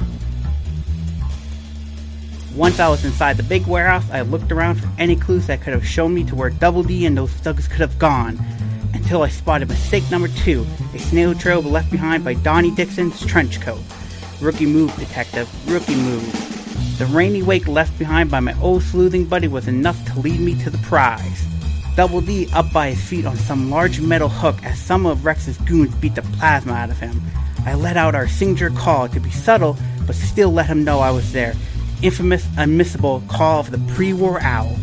Once I was inside the big warehouse, I looked around for any clues that could have shown me to where Double D and those thugs could have gone, until I spotted mistake number two, a snail trail left behind by Donnie Dixon's trench coat. Rookie move, Detective, rookie move. The rainy wake left behind by my old sleuthing buddy was enough to lead me to the prize. Double D up by his feet on some large metal hook as some of Rex's goons beat the plasma out of him. I let out our signature call to be subtle, but still let him know I was there. Infamous, unmissable call of the pre-war owl.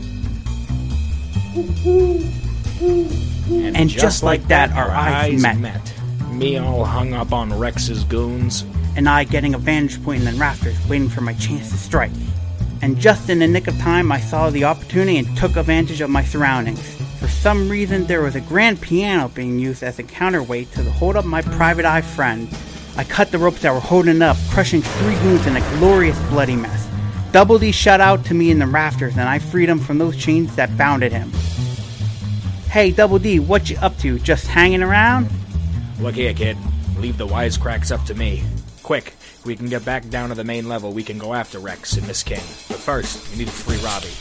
And, and just, just like that, our eyes met. met. Me all hung up on Rex's goons. And I getting a vantage point in the rafters, waiting for my chance to strike. And just in the nick of time, I saw the opportunity and took advantage of my surroundings. For some reason, there was a grand piano being used as a counterweight to hold up my private eye friend. I cut the ropes that were holding up, crushing three goons in a glorious bloody mess. Double D shot out to me in the rafters, and I freed him from those chains that bounded him. Hey, Double D, what you up to? Just hanging around? Look here, kid. Leave the wisecracks up to me. Quick, if we can get back down to the main level, we can go after Rex and Miss King. But first, we need to free Robbie.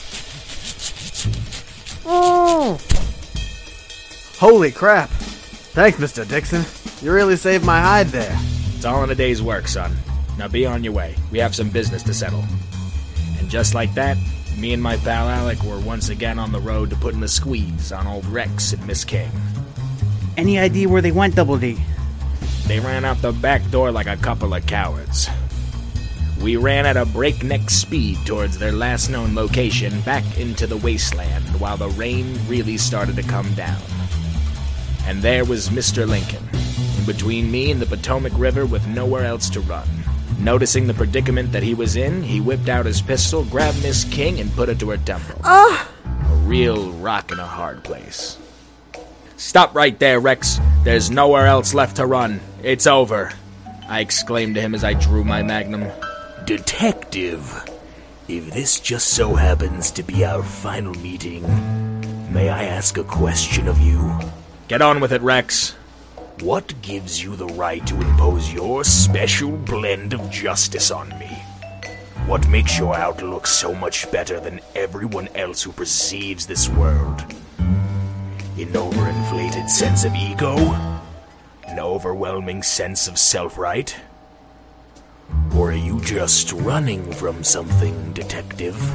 Oh! Holy crap. Thanks, Mister Dixon. You really saved my hide there. It's all in a day's work, son. Now be on your way. We have some business to settle. And just like that, me and my pal Alec were once again on the road to putting the squeeze on old Rex and Miss King. Any idea where they went, Double D? They ran out the back door like a couple of cowards. We ran at a breakneck speed towards their last known location, back into the wasteland, while the rain really started to come down. And there was Mister Lincoln, in between me and the Potomac River with nowhere else to run. Noticing the predicament that he was in, he whipped out his pistol, grabbed Miss King, and put it to her temple. Ah! A real rock in a hard place. Stop right there, Rex. There's nowhere else left to run. It's over, I exclaimed to him as I drew my magnum. Detective, if this just so happens to be our final meeting, may I ask a question of you? Get on with it, Rex. What gives you the right to impose your special blend of justice on me? What makes your outlook so much better than everyone else who perceives this world? An overinflated sense of ego? An overwhelming sense of self-right? Or are you just running from something, Detective?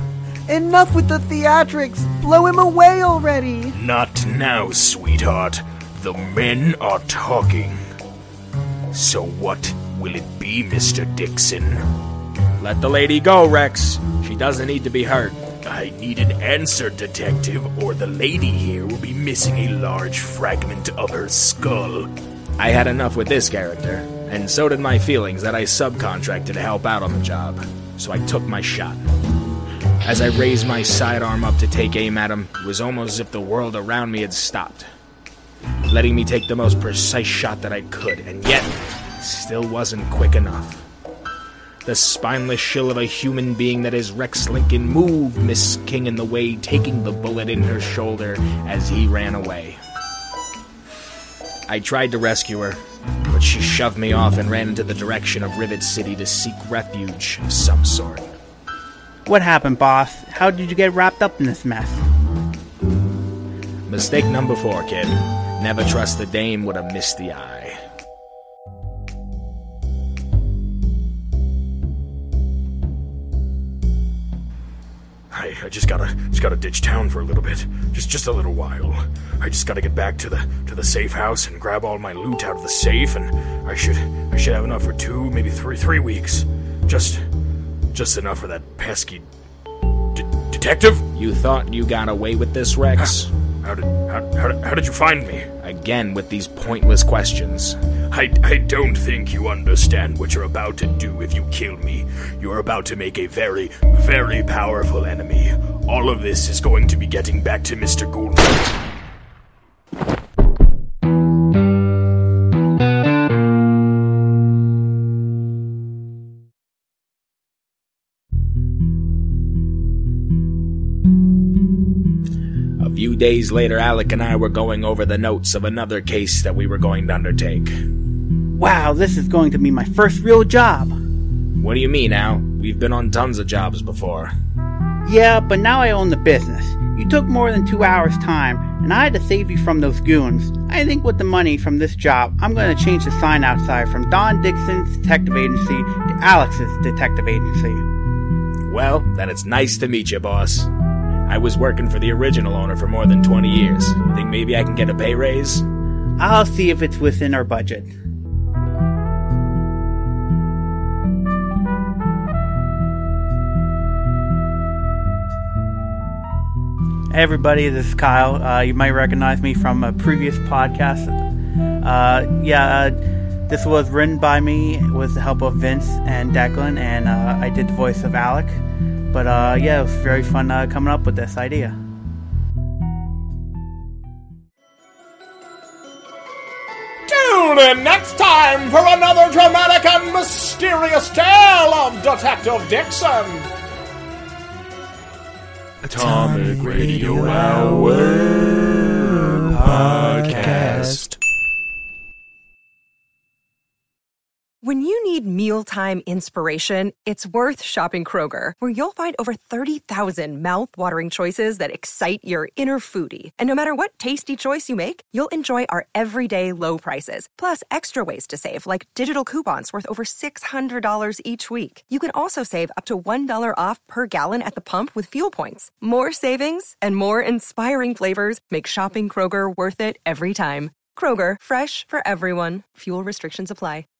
Enough with the theatrics! Blow him away already! Not now, sweetheart. The men are talking. So what will it be, Mister Dixon? Let the lady go, Rex. She doesn't need to be hurt. I need an answer, detective, or the lady here will be missing a large fragment of her skull. I had enough with this character, and so did my feelings that I subcontracted to help out on the job. So I took my shot. As I raised my sidearm up to take aim at him, it was almost as if the world around me had stopped, letting me take the most precise shot that I could, and yet, still wasn't quick enough. The spineless shill of a human being that is Rex Lincoln moved Miss King in the way, taking the bullet in her shoulder as he ran away. I tried to rescue her, but she shoved me off and ran into the direction of Rivet City to seek refuge of some sort. What happened, boss? How did you get wrapped up in this mess? Mistake number four, kid. Never trust the dame with a misty eye. I, I just gotta just gotta ditch town for a little bit. Just just a little while. I just gotta get back to the to the safe house and grab all my loot out of the safe, and I should I should have enough for two, maybe three three weeks. Just just enough for that pesky d- detective. You thought you got away with this, Rex? How did how, how, how did you find me? Again with these pointless questions. I, I don't think you understand what you're about to do if you kill me. You're about to make a very, very powerful enemy. All of this is going to be getting back to Mister Gould. A few days later, Alec and I were going over the notes of another case that we were going to undertake. Wow, this is going to be my first real job. What do you mean, Al? We've been on tons of jobs before. Yeah, but now I own the business. You took more than two hours' time, and I had to save you from those goons. I think with the money from this job, I'm going to change the sign outside from Don Dixon's detective agency to Alex's detective agency. Well, then it's nice to meet you, boss. I was working for the original owner for more than twenty years. You think maybe I can get a pay raise? I'll see if it's within our budget. Hey everybody, this is Kyle. Uh, you might recognize me from a previous podcast. Uh, yeah, uh, this was written by me with the help of Vince and Declan, and uh, I did the voice of Alec. But uh, yeah, it was very fun uh, coming up with this idea. Tune in next time for another dramatic and mysterious tale of Detective Dixon. Atomic Radio Hour Podcast. When you need mealtime inspiration, it's worth shopping Kroger, where you'll find over thirty thousand mouth-watering choices that excite your inner foodie. And no matter what tasty choice you make, you'll enjoy our everyday low prices, plus extra ways to save, like digital coupons worth over six hundred dollars each week. You can also save up to one dollar off per gallon at the pump with fuel points. More savings and more inspiring flavors make shopping Kroger worth it every time. Kroger, fresh for everyone. Fuel restrictions apply.